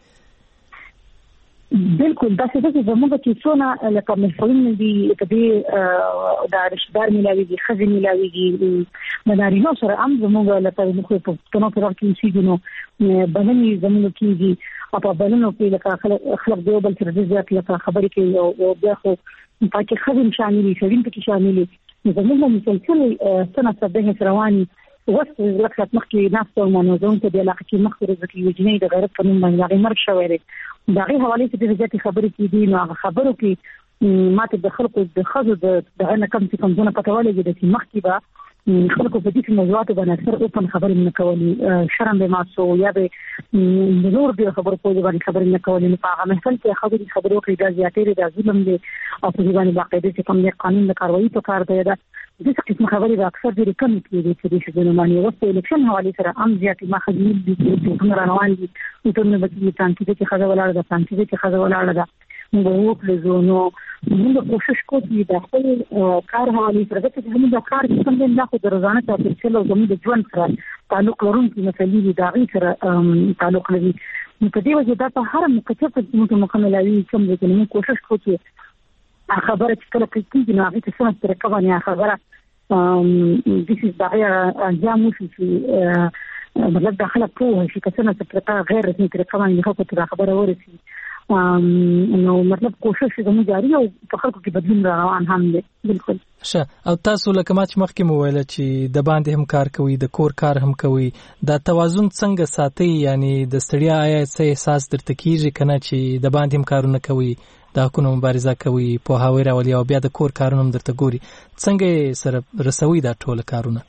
بالکل دا څه چې زموږ چې څونه لکه مفهوم دي کدي د رشدار ملاويږي خزي ملاويږي مدارینو سره هم زموږ لپاره مخه په تنو پر کې سيګنو بلني زموږ کېږي او په بلنو کې لکه خلک دی بل تر دې ځات لکه خبرې کوي او بیا خو پکې خزي شامل دي شوین پکې شامل دي زموږ مسلسل سنه صدقه رواني وست لکه مخکې نفس او منظم ته د علاقه کې مخکې ځکه یو جنې د غیرت قانون باندې مرګ شوی دی دا غي حواله ته د ځاتي خبرې کې دي نو هغه خبرو کې ماته د خلکو د خزو د نه کم څه کم ځونه پټولې دي چې مخکې به خلکو په دې موضوعات باندې اکثر اوپن خبرې نه کولې شرم به ماسو یا به نور به خبرو په دې باندې خبرې نه کولې نو هغه محفل کې خبرو کې د زیاتې د ظلم دي او په دې باندې باقاعده چې کوم قانون د کاروایی په کار دی دا د څه قسم خبرې به اکثر ډېر کم کېږي چې د شګونو باندې وسته الیکشن حواله سره هم زیاتې مخدي دي چې څنګه روان دي ټول نه بچي تانکی چې خزه ولاړه ده تانکی چې خزه ولاړه ده موږ په زونو موږ کوشش کوو چې د خپل کار حواله سره چې موږ کار څنګه نه خو درځانه ته چې له زموږ د ژوند سره تعلق لرونکي مسلې دي دا غي سره تعلق لري نو په دې وجه دا په هر مکتب کې موږ مکملوي کوم چې موږ کوشش کوو چې خبره چې کله کېږي نو هغه څه څه طریقه باندې خبره د دې ځای انجام وشي مطلب داخله کوه شي کسنه طریقه غیر رسمي طریقه باندې خو ته خبره ورسي نو مطلب کوشش زموږ جاری او په خلکو کې بدلون روان هم دي. بالکل ښه. او تاسو لکه ما چې مخکې مو ویل چې د باندې هم کار کوي د کور کار هم کوي دا توازن څنګه ساتي یعنی د ستړیا آیا څه احساس درته کیږي کنه چې د باندې هم کارونه کوي دا کوم مبارزه کوي په هاوی راولي او بیا د کور کارونه هم درته ګوري څنګه سره رسوي دا ټول کارونه؟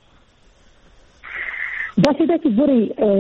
دا چې ګوري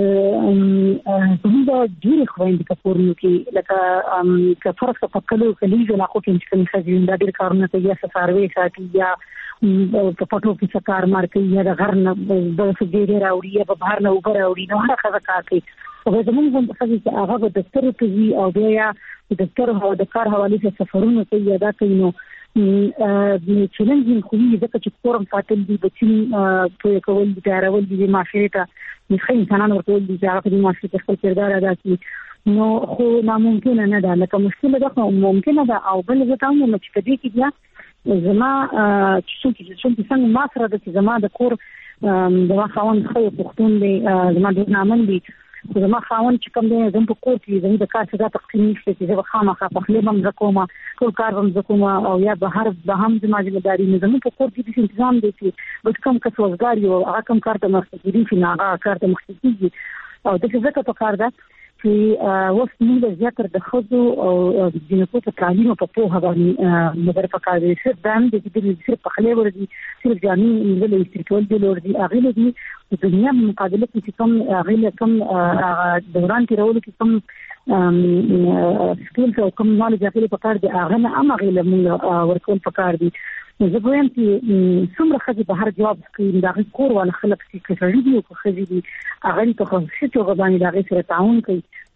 زموږ ډېر خويندې په کورونو کې لکه که فرض په کلو کې لا خو کې چې خزین دا ډېر کارونه کوي یا سفاروي ساتي یا په پټو کې څکار مار کوي یا د غر نه د سګيري راوړي یا په بهر نه وګر راوړي نو هغه څه کار کوي او زموږ هم په خزي چې هغه د ستر کوي او بیا د ستر هوا د کار حواله څخه سفرونه کوي یا دا کوي نو د چیلنجین خوې ځکه چې کورم فاتل دي بچي په کول دي تیارول دي معاشره ته مخې انسانانو ورته دي چې هغه د معاشره خپل کردار ادا کوي نو خو ناممکن نه ده لکه مشکل ده خو ممکن ده او بل ځکه هم چې کدي کې بیا زما چې څنګه ما سره د زما د کور د خاوند خو پښتون دي زما د نامن دي زما خاوند چې کوم دی زم په کور کې زم د کار څخه تقسیم نشته چې زه خامخا په خپل هم زکوما ټول کار هم زکوما او یا بهر به هم زما ځمېداري نه زم په کور کې د تنظیم دی چې بس کوم کس وزګار یو هغه کوم کار ته مخکې دي نه هغه کار ته مخکې دي او د څه ځکه په کار ده چې وخت موږ زیاتره د خزو او د جنکو په تعلیم په پوهه باندې مګر په کار دي چې دام د دې صرف په خلې وردي صرف ځاني موږ له استریټول دی لوري اغه له دي د دنیا مقابله کې کوم اغه له کوم دوران کې راول کې کوم سکیل او کوم نالج په کار دي اغه نه امغه له موږ ورکول په کار دي زه وایم چې څومره خزي به هر جواب کوي دا کور ولا خلک چې کړي دي او خزي دي اغه ته خو شته غوښنه دا غي سره تعاون کوي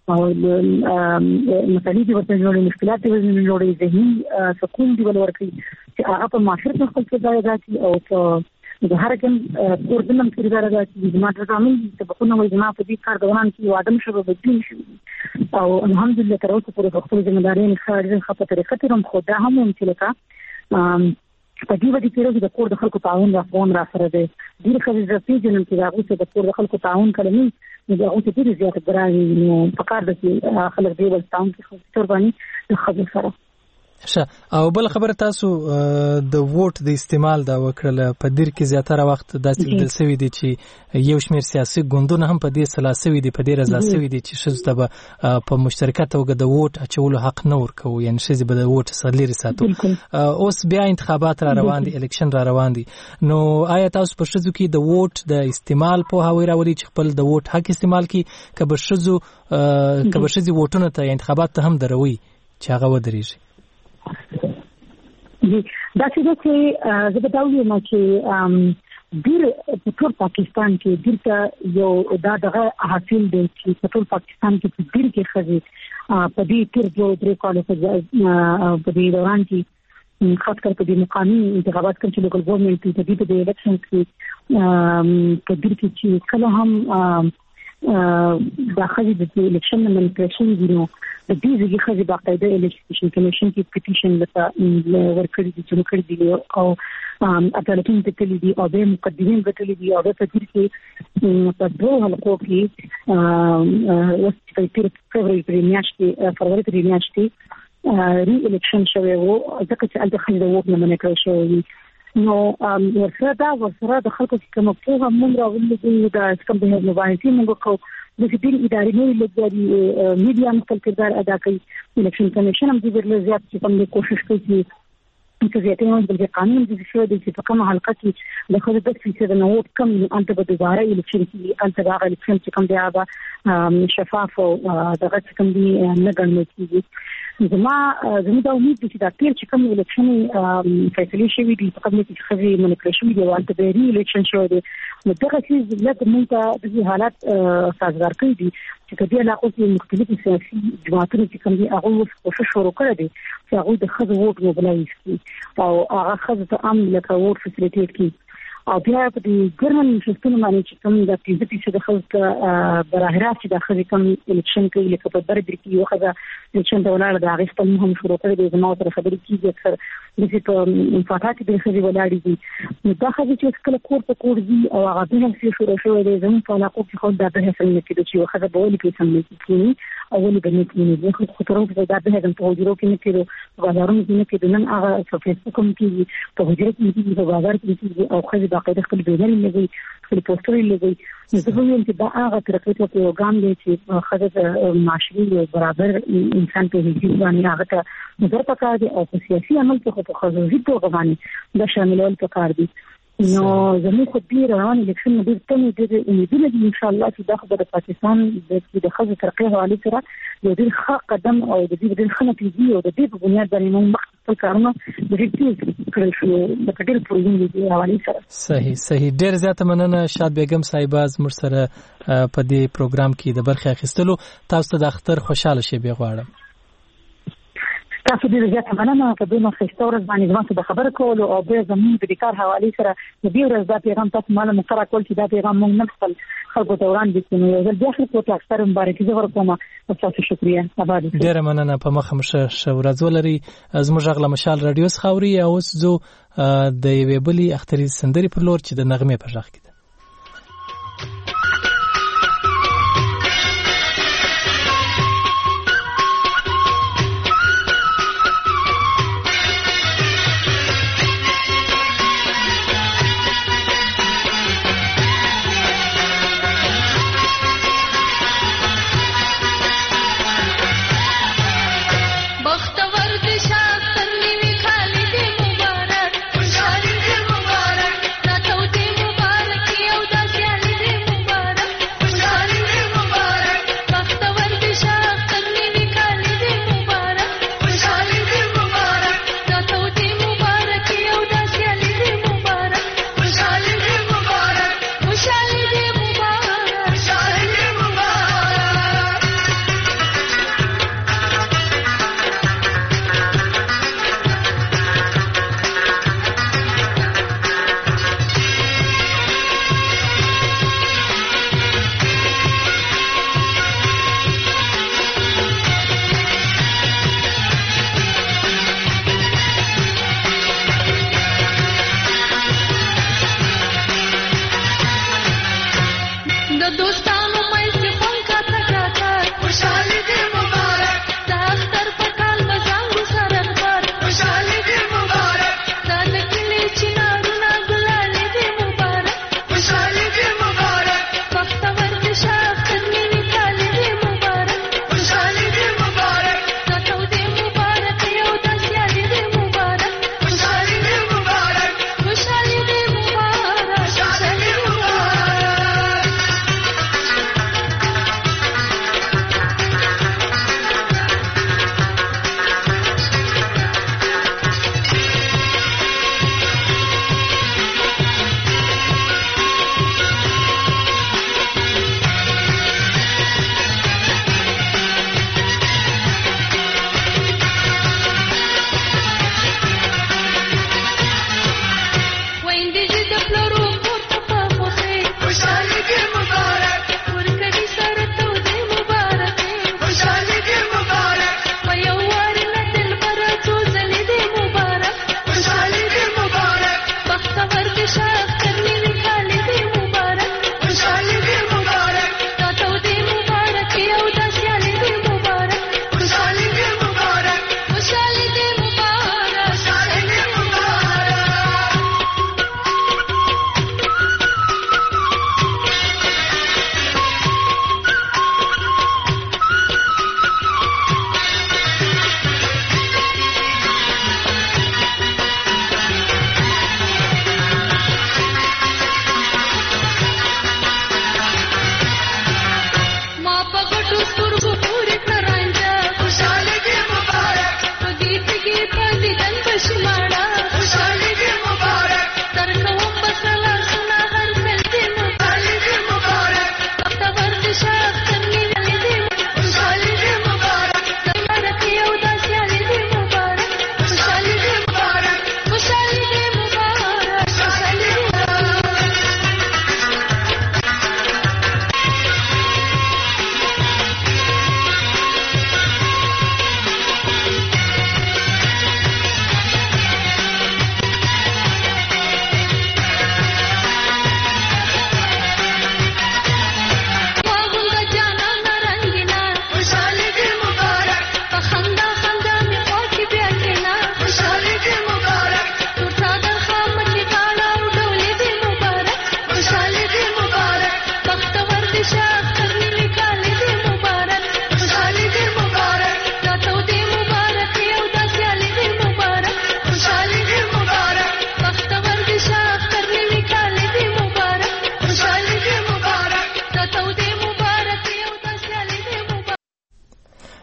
او مسالې دي ورته جوړې مشکلات دي جوړې ذهني سکون دی ولورکي چې هغه په معاشره کې خپل ځای راځي او په د هر کوم کوردنم کې راځي چې جماعت راځي چې په کومه وجه ما په دې کار دوران کې وادم شوه بدین شي او الحمدلله تر اوسه پورې خپل ځمداري نه خارجه خپله طریقه ترم خدا هم چې لکه په دې وجه کې د کور د خلکو تعاون را سره دی ډیر خلک د پیژنم چې هغه چې د کور د خلکو تعاون کړي نو هغه ته ډیر زیات درایي نو په کار د خلک دی ول تعاون کې خپل باندې د خبر سره او بل خبره تاسو د ووټ د استعمال دا وکړل په دیر کې زیاتره وخت داسې د سوي دي چې یو شمېر سیاسي ګوندونه هم په دې سلاسوي دي په دې رضا سوي دي چې شز ته په مشترکه توګه د ووټ اچولو حق نه ورکوي یعنی شز به د ووټ سرلري ساتو اوس بیا انتخابات را روان دي الیکشن را روان دي نو آیا تاسو په شزو کې د ووټ د استعمال په هاوی راولي چې خپل د ووټ حق استعمال کی کبه شزو ووټونه ته انتخابات ته هم دروي چې هغه ودرېږي دا چې زه به دا وایم چې ډیر په ټول پاکستان کې ډیر یو دغه حاصل دی چې په ټول پاکستان کې ډیر کې خزي په دې تر یو درې کال په دې دوران کې خاص کر په دې مقامي انتخابات کې چې لوکل ګورنمنت په دې په الیکشن کې په دې کې چې کله هم داخلي د الیکشن منیپولیشن دي نو د دې ځکه خزي باقاعده الیکشن کمیشن کې پټیشن لته ورکړي دي چې کړي دي او عدالتونو ته تللی دي او د مقدمین ته تللی دي او د تدبیر کې په دوه حلقو کې وسته فبراير میاشتې ری الیکشن شوی وو ځکه چې د خلکو د ووټ نه منع کړی شوی نو ورسره د خلکو چې کوم په هم راغلي دي دا کوم به مباحثې موږ کوو د دې ادارې نه لګوري میډیا خپل کردار ادا کوي الیکشن کمیشن هم دې ورله زیات چې کوم کوشش کوي چې زیاتونه د قانون د شوه د چې په کومه حلقه کې د خلکو د فیصد نه ووټ کم انت به دوباره الیکشن کې انت دا الیکشن چې کوم دی هغه شفاف او دغه کوم دی نه ګڼل کیږي زما دا امید چې دا تیر چې کوم الیکشن فیصله شوی دی په کومه کې خزي منیپولیشن دی او انت به ری الیکشن شوی دی نو دغه چې لږ موږ د حالات سازگار کړی دي چې کله علاقو کې مختلفي سیاسي جماعتونه چې کوم دي هغه کوشش شروع کړی دي چې هغه د خزو ووټ موبلایز کړي او هغه خزو ته عام لکه ووټ فیسیلیټیټ کړي او بیا په دې ګرمن شستونه باندې چې کوم د 30% د خلکو براه راست د خزي کوم الیکشن کوي لکه په بر کې یو خزه الیکشن ته ولاړ د هغه خپل مهم شروع کړی دی زموږ سره خبرې کیږي اکثر د په انفاقات د خزي ولاړ دي نو دا خزي چې کله کور په کور دي او هغه د نفسي شروع شوی دی زموږ په علاقو کې خو د به سره کې چې خزه به ولې کې سم نه کیږي او ولې به نه کیږي خو خطرونه د به په وجرو کې نه کېدو بازارونو کې نه کېدو نن هغه په فیسبوک کې په وجرو کې په بازار کې او خزي باقاعده خپل بیان لګي خپل پوسټر لګي زه وایم چې دا هغه طریقې ته پیغام دی چې خزه معاشري برابر انسان په هیڅ باندې هغه ته نظر پکار دی او په سیاسي عمل کې خو خزه هیڅ باندې دا شاملول پکار دی نو زموږ خو دې روان الیکشن د دې امیدونه دي ان شاء الله چې د پاکستان د خزه ترقیه حواله سره یو ډېر ښه قدم او د دې ډېر ښه نتیجې او د دې په بنیاد باندې موږ خپل کارونه د ریټیز کړل شو د ډېر پروژې دي حواله سره صحیح ډېر زیاته مننه شاد بیگم صاحبہ زموږ سره په دې پروګرام کې د برخه اخیستلو تاسو ته د اختر خوشاله شي به غواړم تاسو دې زیاته مننه په دې مخکې ورځ باندې زما د خبرو کولو او به زموږ د کار حواله سره د دې ورځ د پیغام تاسو مال مقرره کول چې دا پیغام موږ نه خپل خلکو ته وړاندې کړو یو ځل بیا خپل ته اکثر مبارکي زه ورکوم تاسو شکریا آباد ډیره مننه په مخه مشه ورځ ولري زموږ غلا مشال رادیو خاوري او زو د یوې بلی اختري سندري پر لور چې د نغمه په ځخ کې مبارک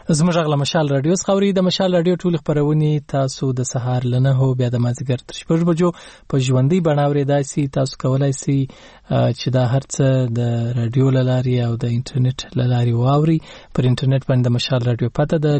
زموږ غلا مشال رادیو خوري د مشال رادیو ټول خبرونه تاسو د سهار لنه بیا د مازیګر تر 6 بجو په ژوندۍ بڼاورې داسي تاسو کولای شئ چې دا هرڅه د رادیو لاري او د انټرنیټ لاري واوري پر انټرنیټ باندې مشال رادیو پته د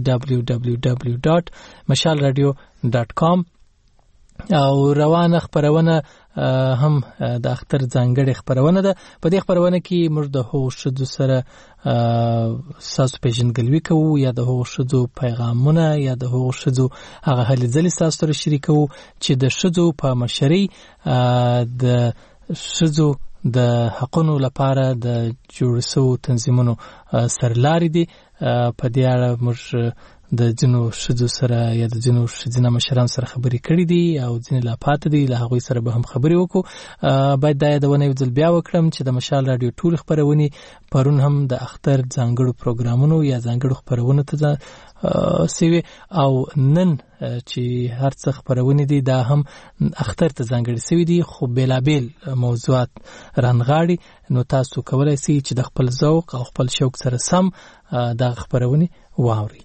www.mashalradio.com او روانه خبرونه هم د اختر ځانګړي خبرونه ده. په دې خبرونه کې موږ د هو شذو سره ساسو پیژنګلوي کوو یا د هو شذو پیغامونه یا د هو شذو هغه هلي ځلې ساسو سره شریکو چې د شذو په مشرۍ د شذو د حقونو لپاره د جوړسو تنظیمونو سرلاري دي. په دې اړه موږ د جنو شذو سره یا د جنو شذینه مشران سره خبرې کړې دي او ځینې لا پاتې دي له هغوی سره به هم خبرې وکړو. باید دا یادونه یو ځل بیا وکړم چې د مشال رادیو ټول خبرونه پرون هم د اختر ځانګړو پروګرامونو یا ځانګړو خبرونو ته سوي او نن چې هر څه خبرونه دي دا هم اختر ته ځانګړي سوي دي خو بیلابیل موضوعات رانغاړي. نو تاسو کولای شئ چې د خپل ذوق او خپل شوق سره سم دا خبرونه واوري.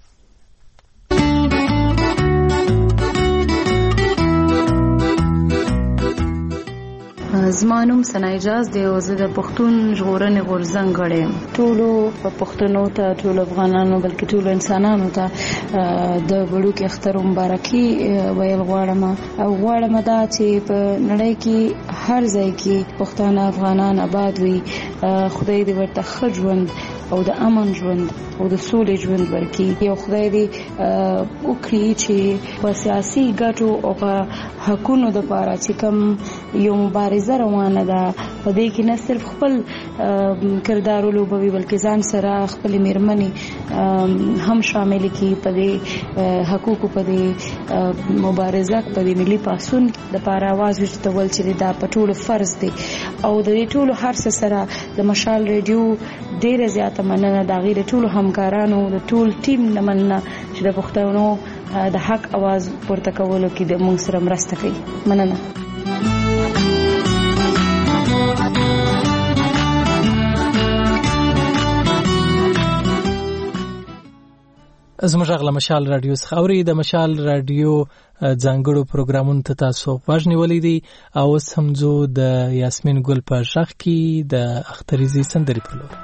زمانوم سنایجاز دی او زه د پښتون ژغورنې غورځنګ غړی یم. ټولو پښتنو ته ټول افغانانو بلکې ټول انسانانو ته د وړوکي اختر مبارکي ویل غواړم او غواړم دا چې په نړۍ کې هر ځای کې پښتانه افغانان آباد وي. خدای دې ورته ښه ژوند او د امن ژوند او د سولې ژوند ورکړي. یو خدای دې وکړي چې په سیاسي ګټو او په حقونو لپاره چې کوم یو مبارزه روانه ده په دې کې نه صرف خپل کردار ولوبوي بلکې ځان سره خپل میرمنې هم شامل کړي په دې حقوقو په دې مبارزه په دې ملي پاسون د لپاره आवाज وشتول چې دا په ټولو فرض دی. او د دې ټولو هر څه سره د مشال رادیو ډیره زیاته مننه د غیر ټولو همکارانو د ټول ټیم نه مننه چې د پښتنو د حق आवाज پورته کولو کې د موږ سره مرسته کوي. مننه. زموږ غلا مشال رادیو خوري د مشال رادیو ځانګړو پروګرامونو ته تاسو غوږ نیولې دي او اوس هم زه د یاسمین ګل په ژغ کې د اختریزي سندري په لور.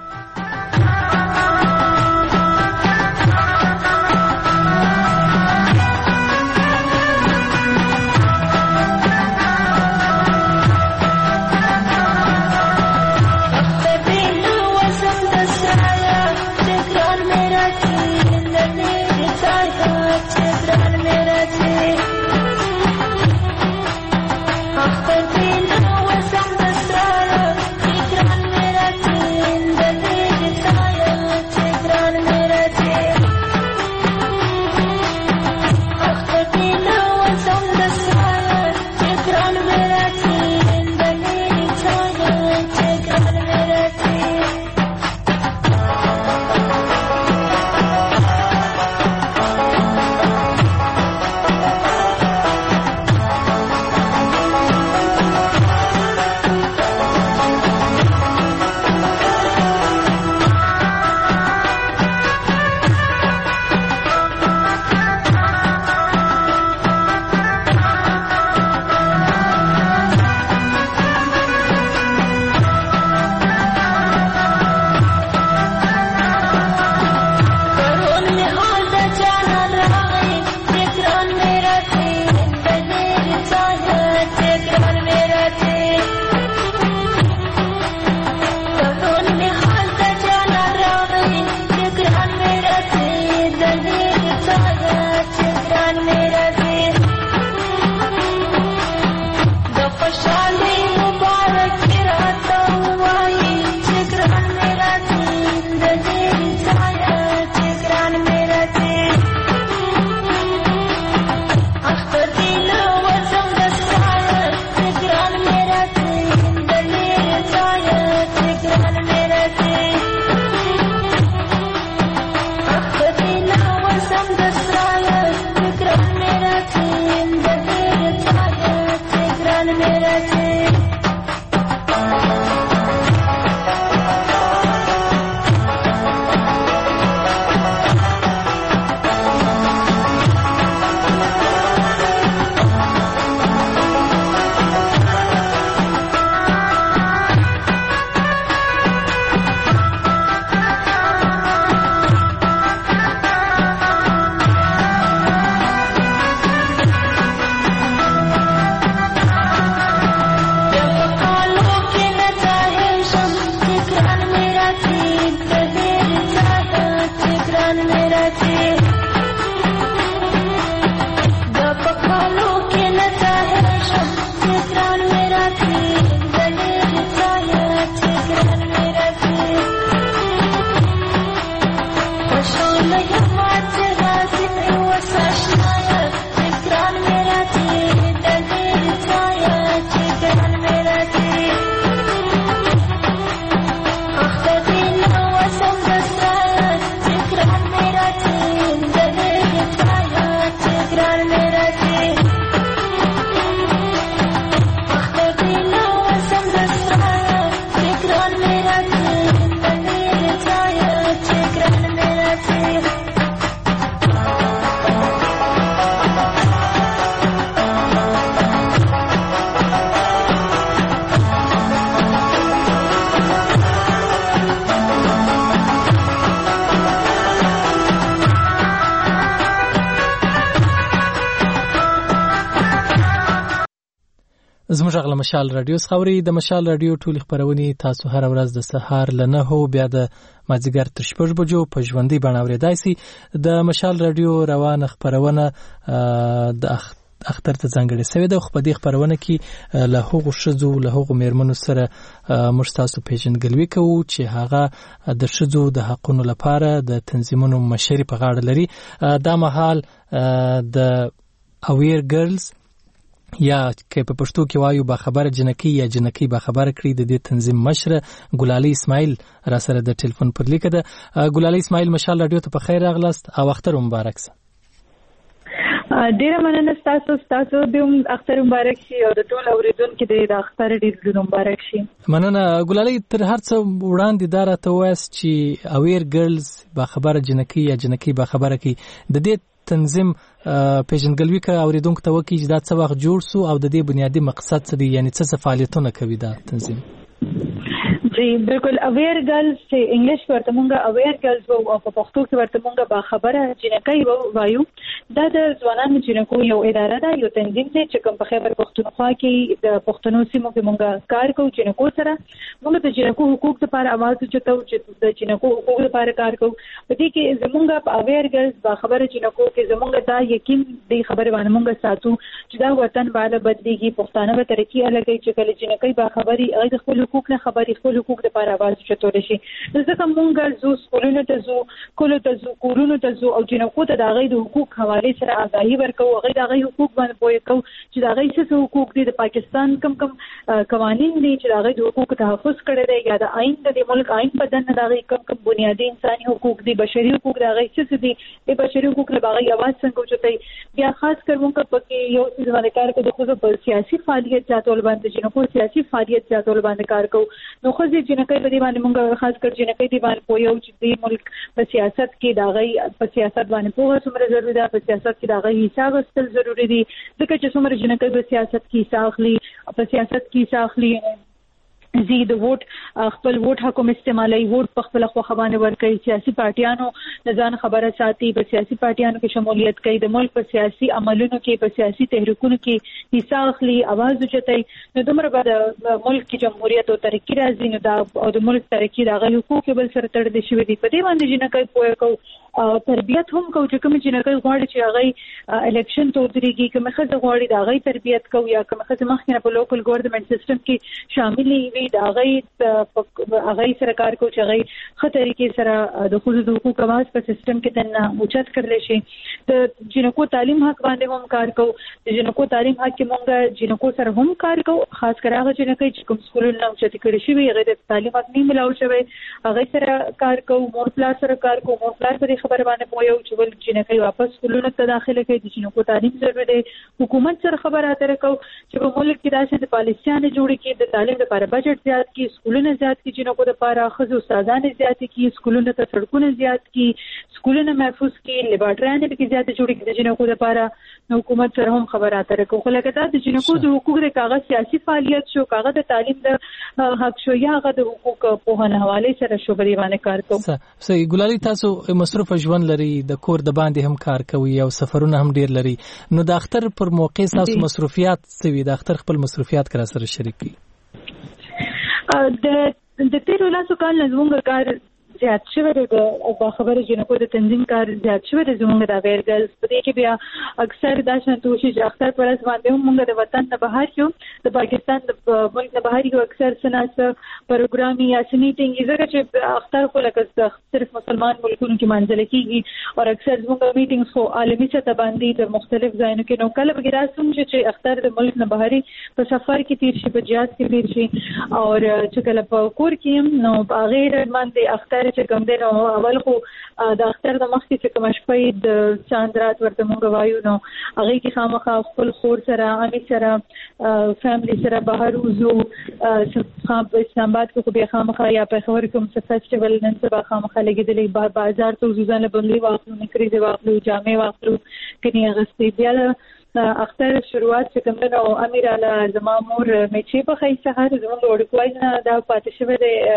زموږ غل مشال رادیو خوري د مشال رادیو ټول خبرونه تاسو هر ورځ د سهار ل 9 بیا د مازیګر تر 6 بجو په ژوندۍ باندې اوریدای شي. د مشال رادیو روان خبرونه د اختر ته ځانګړې سوي ده. خو په دې خبرونه کې له هغو شذو له هغو میرمنو سره موږ تاسو پیژندګلوي کوو چې هغه د شذو د حقونو لپاره د تنظیمونو مشري په غاړه لري. دا مهال د اویر ګرلز یا که په پښتو کې وایو با خبره جنکی یا جنکی با خبره کړی د دې تنظیم مشر ګلالي اسماعیل را سره د ټلیفون پر لیکه ده. ګلالي اسماعیل مشال رادیو ته په خیر راغلاست او اختر مبارک سه. ډیره مننه تاسو د اختر مبارک شي او د ټول اوریدونکو د اختر ډیر مبارک شي. مننه ګلالي. تر هر څه وړاندې دار ته وایس چې اویر ګرلز با خبره جنکی یا جنکی با خبره کی د دې تنظیم پیژنګلوي کا اوریدونکو ته وکي چې دا څه وخت جوړ سو او د دې بنیادی مقصد څه دی، یعنی څه فعالیتونه کوي دا تنظیم؟ جی بالکل اویر گرلز چې انګلیش ورته مونږه اویر گرلز او په پښتو کې ورته مونږه با خبره جنکی وایو. دا د ځوانانو جنکو یو اداره ده، یو تنظیم دی چې کوم په خیبر پښتونخوا کې د پښتنو سیمو کې مونږه کار کوو. جنکو سره مونږ د جنکو حقوق لپاره आवाज اوچتو چې د جنکو حقوق لپاره کار کوو. په دې کې زمونږ په اویر گرلز با خبره جنکو کې زمونږ دا یقین دی خبره باندې مونږ ساتو چې دا وطن باندې بدليږي، پښتانه به ترقی الګي چې کله جنکی با خبري هغه خپل حقوق نه خبري خپل حقوق لپاره आवाज چتول شي. ځکه مونږ زو سکولونو ته زو کولو ته زو کورونو ته زو او جنکو ته د هغه د حقوق حواله سره آگاهي ورکو، هغه د هغه حقوق باندې پوهه کو چې د هغه څه حقوق دي، د پاکستان کم قوانين دي چې د هغه د حقوق تحفظ کړي دي یا د آئین د ملک آئین په دنه د هغه کم بنیادی انساني حقوق دي، بشري حقوق د هغه څه دي، د بشري حقوق له هغه आवाज څنګه چتای. بیا خاص کر مونږ په کې یو څه باندې کار کوو، خو په سیاسي فعالیت چاتول باندې جنکو سیاسي فعالیت چاتول باندې کار کوو. نو خو ځکه جنکې په دې باندې مونږ خاص کر جنکې دی باندې پویو چې د ملک په سیاست کې دا غي په سیاست باندې پوهه څومره ضروري ده، په سیاست کې دا غي حساب استل ضروري دي. ځکه چې څومره جنکې په سیاست کې حساب اخلي، په سیاست کې حساب اخلي زی د ووټ خپل ووټ حکم استعمالي، ووټ په خپل خو خبانه ورکړي، سیاسي پارټیانو نزان خبره ساتي، په سیاسي پارټیانو کې شمولیت کوي، د ملک په سیاسي عملونو کې په سیاسي تحریکونو کې حصہ اخلي، आवाज اوچتای. نو دومره بعد ملک کې جمهوریت او ترقی راځي، نو دا او د ملک ترقی د غو حقوق بل سره تړل شي. په دې باندې جنکې پوهه کو تربیت هم کو چې کوم جنکې غواړي چې هغه الیکشن ته ودرېږي، کوم خزه غواړي د هغه تربیت کو یا کوم خزه مخکنه په لوکل ګورنمنت سیستم کې شامل وي، د هغه سره کار کو چې هغه خطرې کې سره د خود د حقوق आवाज په سیستم کې تنه اوچت کړل شي. د جنکو تعلیم حق باندې هم کار کو، د جنکو تعلیم حق کې مونږ جنکو سره هم کار کو، خاص کر هغه جنکې چې کوم سکولونو نه اوچت کړي شي هغه د تعلیم حق نه ملاو شوی، هغه سره کار کو. مور پلار سره کار کو، مور پلار په خبره باندې پوهیو چې ول جنکې واپس سکولونو ته داخله کوي، د جنکو تعلیم ضروري دی. حکومت سره خبره اترې کو چې په ملک کې داسې د پالیسیانه جوړ کې د تعلیم لپاره بجټ زیات کی، سکولونه زیات کی، جنکو لپاره خزو استادان زیات کی، سکولونه ته سړکونه زیات کی، سکولونه محفوظ کی، لیبارټریانې کې زیات جوړ کی د جنکو لپاره. نو حکومت سره هم خبره اترې کو. خو لکه دا د جنکو د حقوق د کاغذ سیاسي فعالیت شو، کاغذ د تعلیم د حق شو یا هغه د حقوق په نه حواله سره شو بری باندې کار کو. صحیح. ګلالي تاسو مصروف ژوند لري، د کور د باندې هم کار کوي او سفرونه هم ډیر لري، نو د اختر پر موقع تاسو مصروفیات سوي، د اختر خپل مصروفیات کرا سره شریک کی؟ د تیرو لاسو کال زموږ کار زیات شوی دی، او خبره جنکو د تنظیم کار زیات شوی دی زموږ د اویر ګرلز. په دې کې بیا اکثر دا شانتو شي چې اختر پر اس باندې موږ د وطن نه بهر یو، د پاکستان د ملک نه بهر یو، اکثر سناس پروګرام یا میټینګ ځکه چې اختر خو لکه صرف مسلمان ملکونو کې منځل کیږي او اکثر زموږ میټینګز خو عالمي سطح باندې د مختلف ځایونو کې نو کله به راسم چې اختر د ملک نه بهر په سفر کې تیر شي، په جهاد کې تیر شي، او چې کله په کور کې نو غیر باندې اختر چې کوم دی نو اول خو د اختر د مخکې چې کوم شپې د چاند رات ورته مونږ وایو، نو هغه کې خامخا خپل خور سره امي سره فیملی سره بهر وځو. اسلام آباد کې خو بیا خامخا یا په خبر کوم څه فیسټیوال نن سبا خامخا لګیدلې، بازار ته وځو، ځان له بنگلي واخلو، نکریزه واخلو، جامې واخلو، کني اغستې. بیا اختر شروعات چې کوم نو امیراله زما مور مې چې په خې سهار زموږ وړکوای نه دا پاتې شوی دی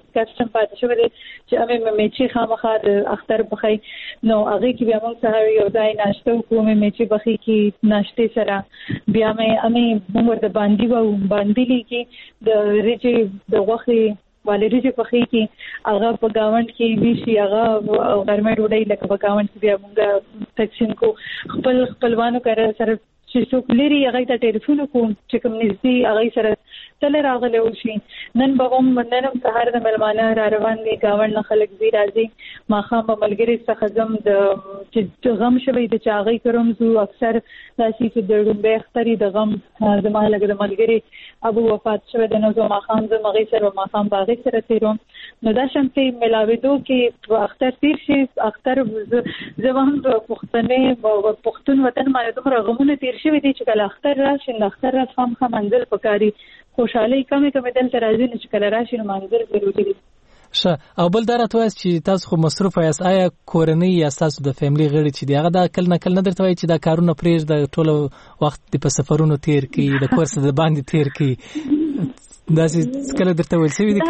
کسټم پاتې شو چې امه میچي خامخا د اختر بخي نو هغه کې بیا موږ سره یو ځای ناشته کومه میچي بخي کې ناشته سره بیا امه موږ د باندې کې د ریچې د وخت والریږي په خې کې هغه په گاوند کې ویشي هغه غرمه ډوډۍ لکه په گاوند کې بیا موږ تقسیم کو خپلوانو کړه سره چې څوک لري هغه ته ټلیفون کوم چې کوم نږدې هغه سره تل راغلی وشي نن به نن سهار د ملمانه را روان دي گاوند نه خلک زی راځي ما خام ملګری څخه زم د چې غم شوی د چاغي کوم زو اکثر داسې چې د ډومبه اختری د غم زما لګ د ملګری ابو وفات شوی د نو ما خام زم هغه سره ما خام باغ سره تیروم نو دا شمته ملاویدو کې اختر تیر شي اختر زمون د پښتون وطن باندې دومره غمونه تیر شوی دي چې کله اختر راشي نو اختر را فهم منزل پکاري خوشحالي کمه دل ترازی نه چې کله راشي نو منزل ضروري دي او بل دا راته وایي چې تاسو خو مصروف یاست آیا کورنۍ یا تاسو د فیملی غړي چې دی هغه دا کله نه درته وایي چې دا کارونه پرېږ د ټولو وخت په سفرونو تیر کی د کورس د باندې تیر کی دا چې کله درته ویل شوی دي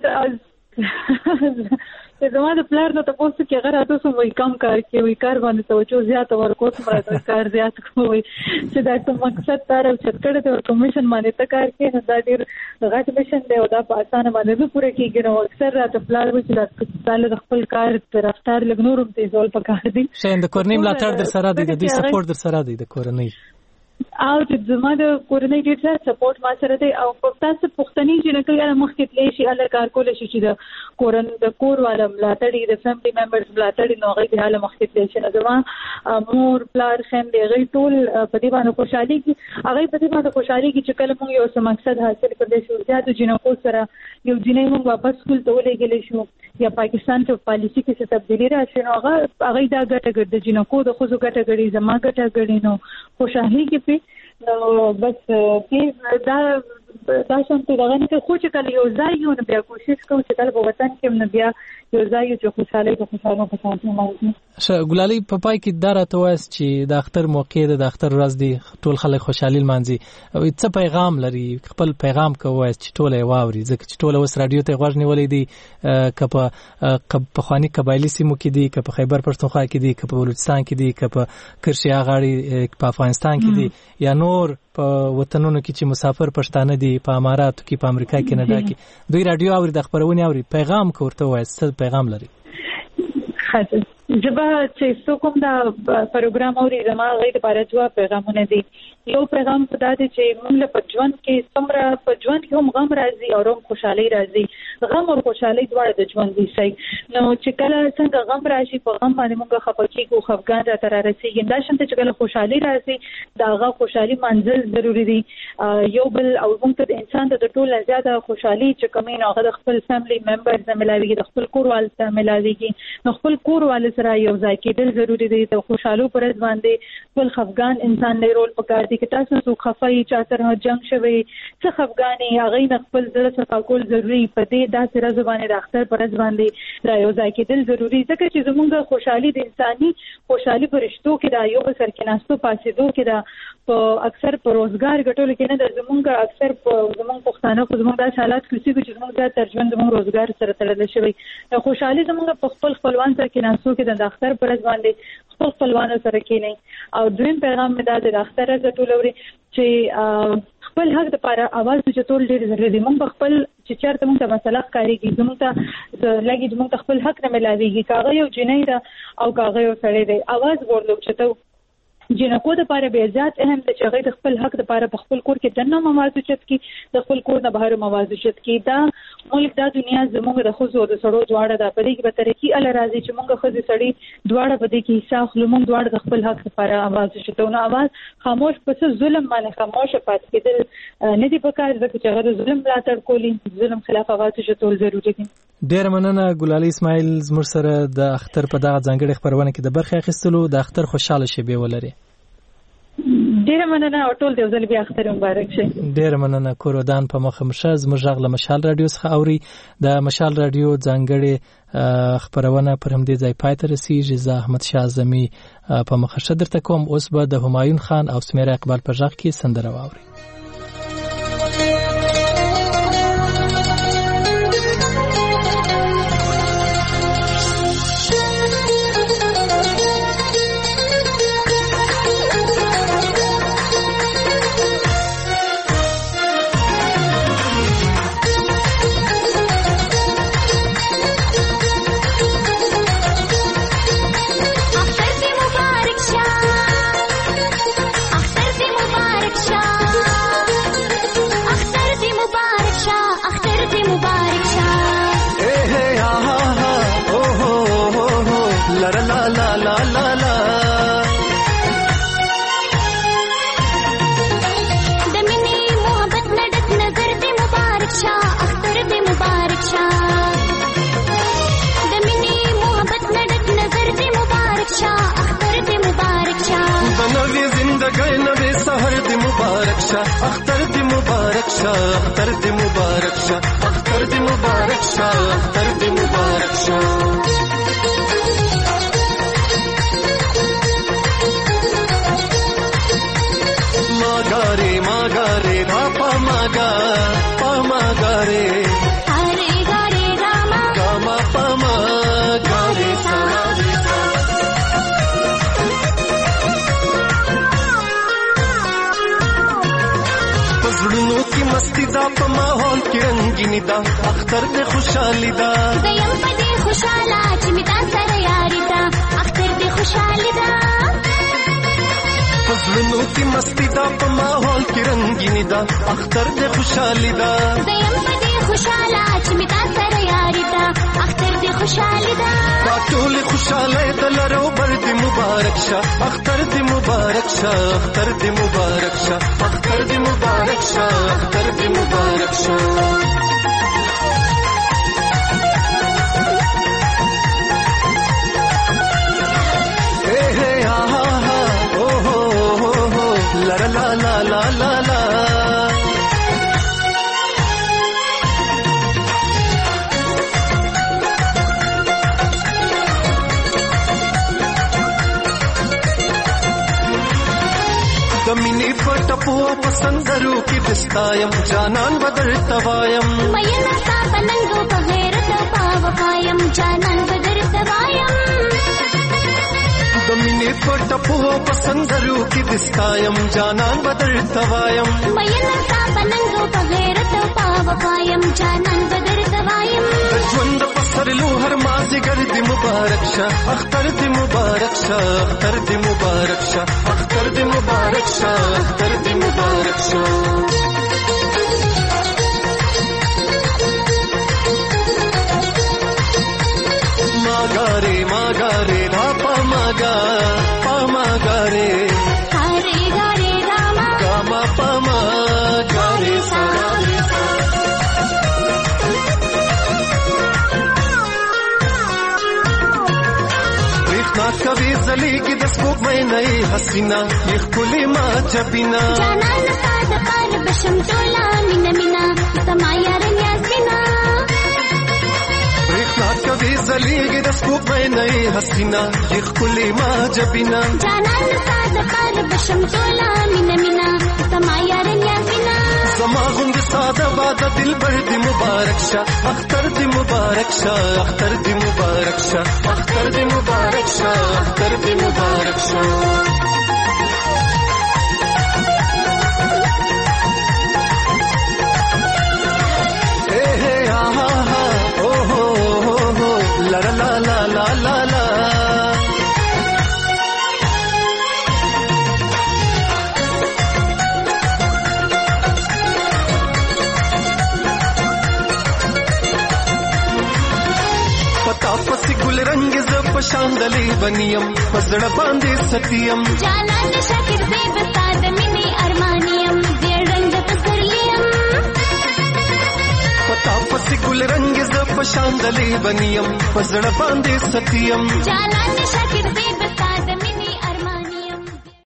کنه زما د پلار نو تاسو کې هغه تاسو وایي کم کار کې وایي کار باندې توجه زیات ورکوم مراد کار زیات کوي چې دا کوم مقصد تر او چټکړه ته کمیشن باندې ته کار کې نه دا ډیر غټ میشن دی او دا په اسانه باندې پوره کیږي نو اکثر راته پلار وایي چې دا خپل کار تر رفتار لګنورم ته ځول پکار دي شاید د کورنۍ ملاتړ در سره دی د دې سپورټ در سره دی د کورنۍ او د زما د کورنۍ ډیر څه سپورټ ما سره دی او په تاسو پښتني جنکل غره مخکې تللی شي الله کار کول شي چې د کور والا ملاتړي د فیملی ممبرز ملاتړي نو غي د حاله مخکې تللی شي زما مور پلار خندې غي ټول په دې باندې خوشحالي کی هغه په دې باندې خوشحالي کی چې کله موږ یو څه مقصد حاصل کړل شو زیات جنکو سره یو جنې موږ واپس سکول ته ولېږل شو یا پاکستان ته پالیسی کې څه تبدیلی راشي نو هغه دا ګټه ګرځي جنکو د خو ګټه ګړي زما ګټه ګړي نو خوشحالي کی نو بس کې دا شانته دغه نه خو چې کله یو ځای یو نه بیا کوشش کوم چې کله په وطن کې نه بیا یو ځای چې خوشاله په ساتنه مونږ ګلالي په پای کې دا راته وایي چې د اختر موقع د اختر ورځ دی ټول خلک خوشحالي لمانځي او څه پیغام لري خپل پیغام کوي چې ټول یې واوري ځکه چې ټول اوس رادیو ته غوږ نیولې دي که په خواني قبایلی سیمو کې دي که په خیبر پښتونخوا کې دي که په بلوچستان کې دي که په کرشیا غاړي په افغانستان کې دي یا نور په وطنونو کې چې مسافر پښتانه دي په اماراتو کې په امریکا کې کینیډا کې دوی رادیو اوري د خبرونه اوري پیغام کوته وایي څه پیغام لري خاطر جبا چې څوک دا پروګرام اوري زما غي د پاره جواب پیغامونه دي یو پیغام پتا دي چې موږ په ژوند کې څومره په ژوند کې هم غم راځي او هم خوشحالي راځي غم او خوشحالي دواړه د ژوند دي صحیح نو چې کله څنګه غم راشي په غم باندې موږ خپکیږو خفګان را تر رسیږي دا شنت چې کله خوشحالي راځي دا هغه خوشحالي منزل ضروری دي یو بل او موږ ته انسان ته ټول زیاته خوشحالي چې کمین هغه د خپل فیملی ممبرز نه ملاويږي د خپل کور والو ته ملاويږي نو خپل کور والو سره یو ځای کېدل ضروری دي د خوشحالو پر باندې خپل خفګان انسان نه رول پکار دي که تاسو څو خفای چا تر جنگ شوی څه خفګانی هغه نه خپل زړه صفا کول ضروری په دې داسې رزبانه د اختر پر باندې را یو ځای کېدل ضروری ځکه چې زموږ خوشحالي د انساني خوشحالي پرشتو کې دا یو سر کې ناستو پاسېدو کې دا په اکثر په روزګار ګټلو کې نه د زموږ اکثر په زموږ پښتانه خو زموږ د حالات کسي چې زموږ د ترجمه زموږ روزګار سره تړل شوی خوشحالي زموږ په خپلوان سره کې ناستو کې د اختر پر باندې خپلوانو سره کې نه او دریم پیغام مې دا د اختر د ټولوري چې خپل حق د لپاره اواز چې ټول ډېر ضروري دي موږ خپل چې چارته موږ مسله ښکاریږي زموږ ته لګي موږ خپل حق نه ملاويږي کاغه یو جنۍ ده او کاغه یو سړی دی اواز ورلوک چته جنکو د لپاره به ذات اهم د چغې د خپل حق د لپاره په خپل کور کې دنه موازو چت کی د خپل کور نه بهر موازو چت کی دا ملک دا دنیا زموږ د خزو د سړو دواړه د پدې کې به ترقی ال راځي چې موږ خزي سړی دواړه پدې کې حساب لمون دواړه د خپل حق لپاره आवाज شتونه आवाज خاموش پس ظلم باندې خاموش پات کېدل نه دی پکار چې هغه ظلم ملاتړ کولی ظلم خلاف आवाज شتول ضروري دي ډیر مننه ګلالي اسماعیل زموږ سره د اختر په دغه ځانګړي خبرونه کې د برخه اخیستلو د اختر خوشاله شي به ولري ډیر مننه او ټول د ځل بیا اختر مبارک شه ډیر مننه کورودان په مخه مشه زموږ غږ مشال رادیو څخه اوري د مشال رادیو ځانګړي خبرونه پر هم دې ځای پای ته رسیږي زه احمد شاه اعظمي په مخه شدرته کوم اوس به د همایون خان او سمیرا اقبال په غږ کې سندره واوري شه اختر دې مبارک شه اختر دې مبارک شه اختر دې مبارک شه اختر دې مبارک شه ماګاره ماګاره را پماګا پماګاره اره ګاره راما ګما پماګاره سا پزړونو کې مستی دا په ماحول کې رنگینی دا اختر دې خوشالي دا زیم په دې خوشاله چې می تا سره یاري دا اختر دې خوشالي دا پزړونو کې مستی دا په ماحول کې رنگینی دا اختر دې خوشالي دا زیم په دې خوشاله چې می تا سره یاري دا اختر دې خوشالي دا ټول خوشاله دلرو بر دې مبارک شه اختر دې مبارک شه اختر دې مبارک شه اختر دې مبارک شه اختر دې مبارک شه La la la la la la کمینی پټپو پسندرو کې دستایم جانان بدر توایم مېنا تا پننګو په غیرت پاو پایم جانان بدر توایم کمینی پټپو پسندرو کې دستایم جانان بدر توایم مېنا تا پننګو په غیرت پاو پایم جانان بدر توایم ژوند پسرلو هر مازیګر دې مبارک شه اختر دې مبارک شه اختر دې مبارک شه اختر دې مبارک شه اختر دې مبارک شه ماګاره ماګاره را پماګا پماګاره اره ګاره راما ګما پماګاره سا کوي زلیږي د سپوږمۍ نه حسینا یخ کلی ما جبینا جانان تا د پار بشم ټولا مینا مینا سما یار یاسینا برېښنا کوي زلیږي د سپوږمۍ نه حسینا یخ کلی ما جبینا جانان تا د پار بشم ټولا مینا مینا سما یار یاسینا سما غوند ساده باد دلبر دې مبارک شه اختر دې مبارک شه اختر دې مبارک شه اختر دې مبارک شه اختر دې مبارک شه La la la la la la پتا پسی ګل رنگ ز پشاندلې بنیم پزړه باندې ستیم جانان شاکر دې بساد منی ارمانیم دې رنگ پسرلیم پتا پسی ګل رنگ ز پشاندلې بنیم پزړه باندې ستیم جانان شاکر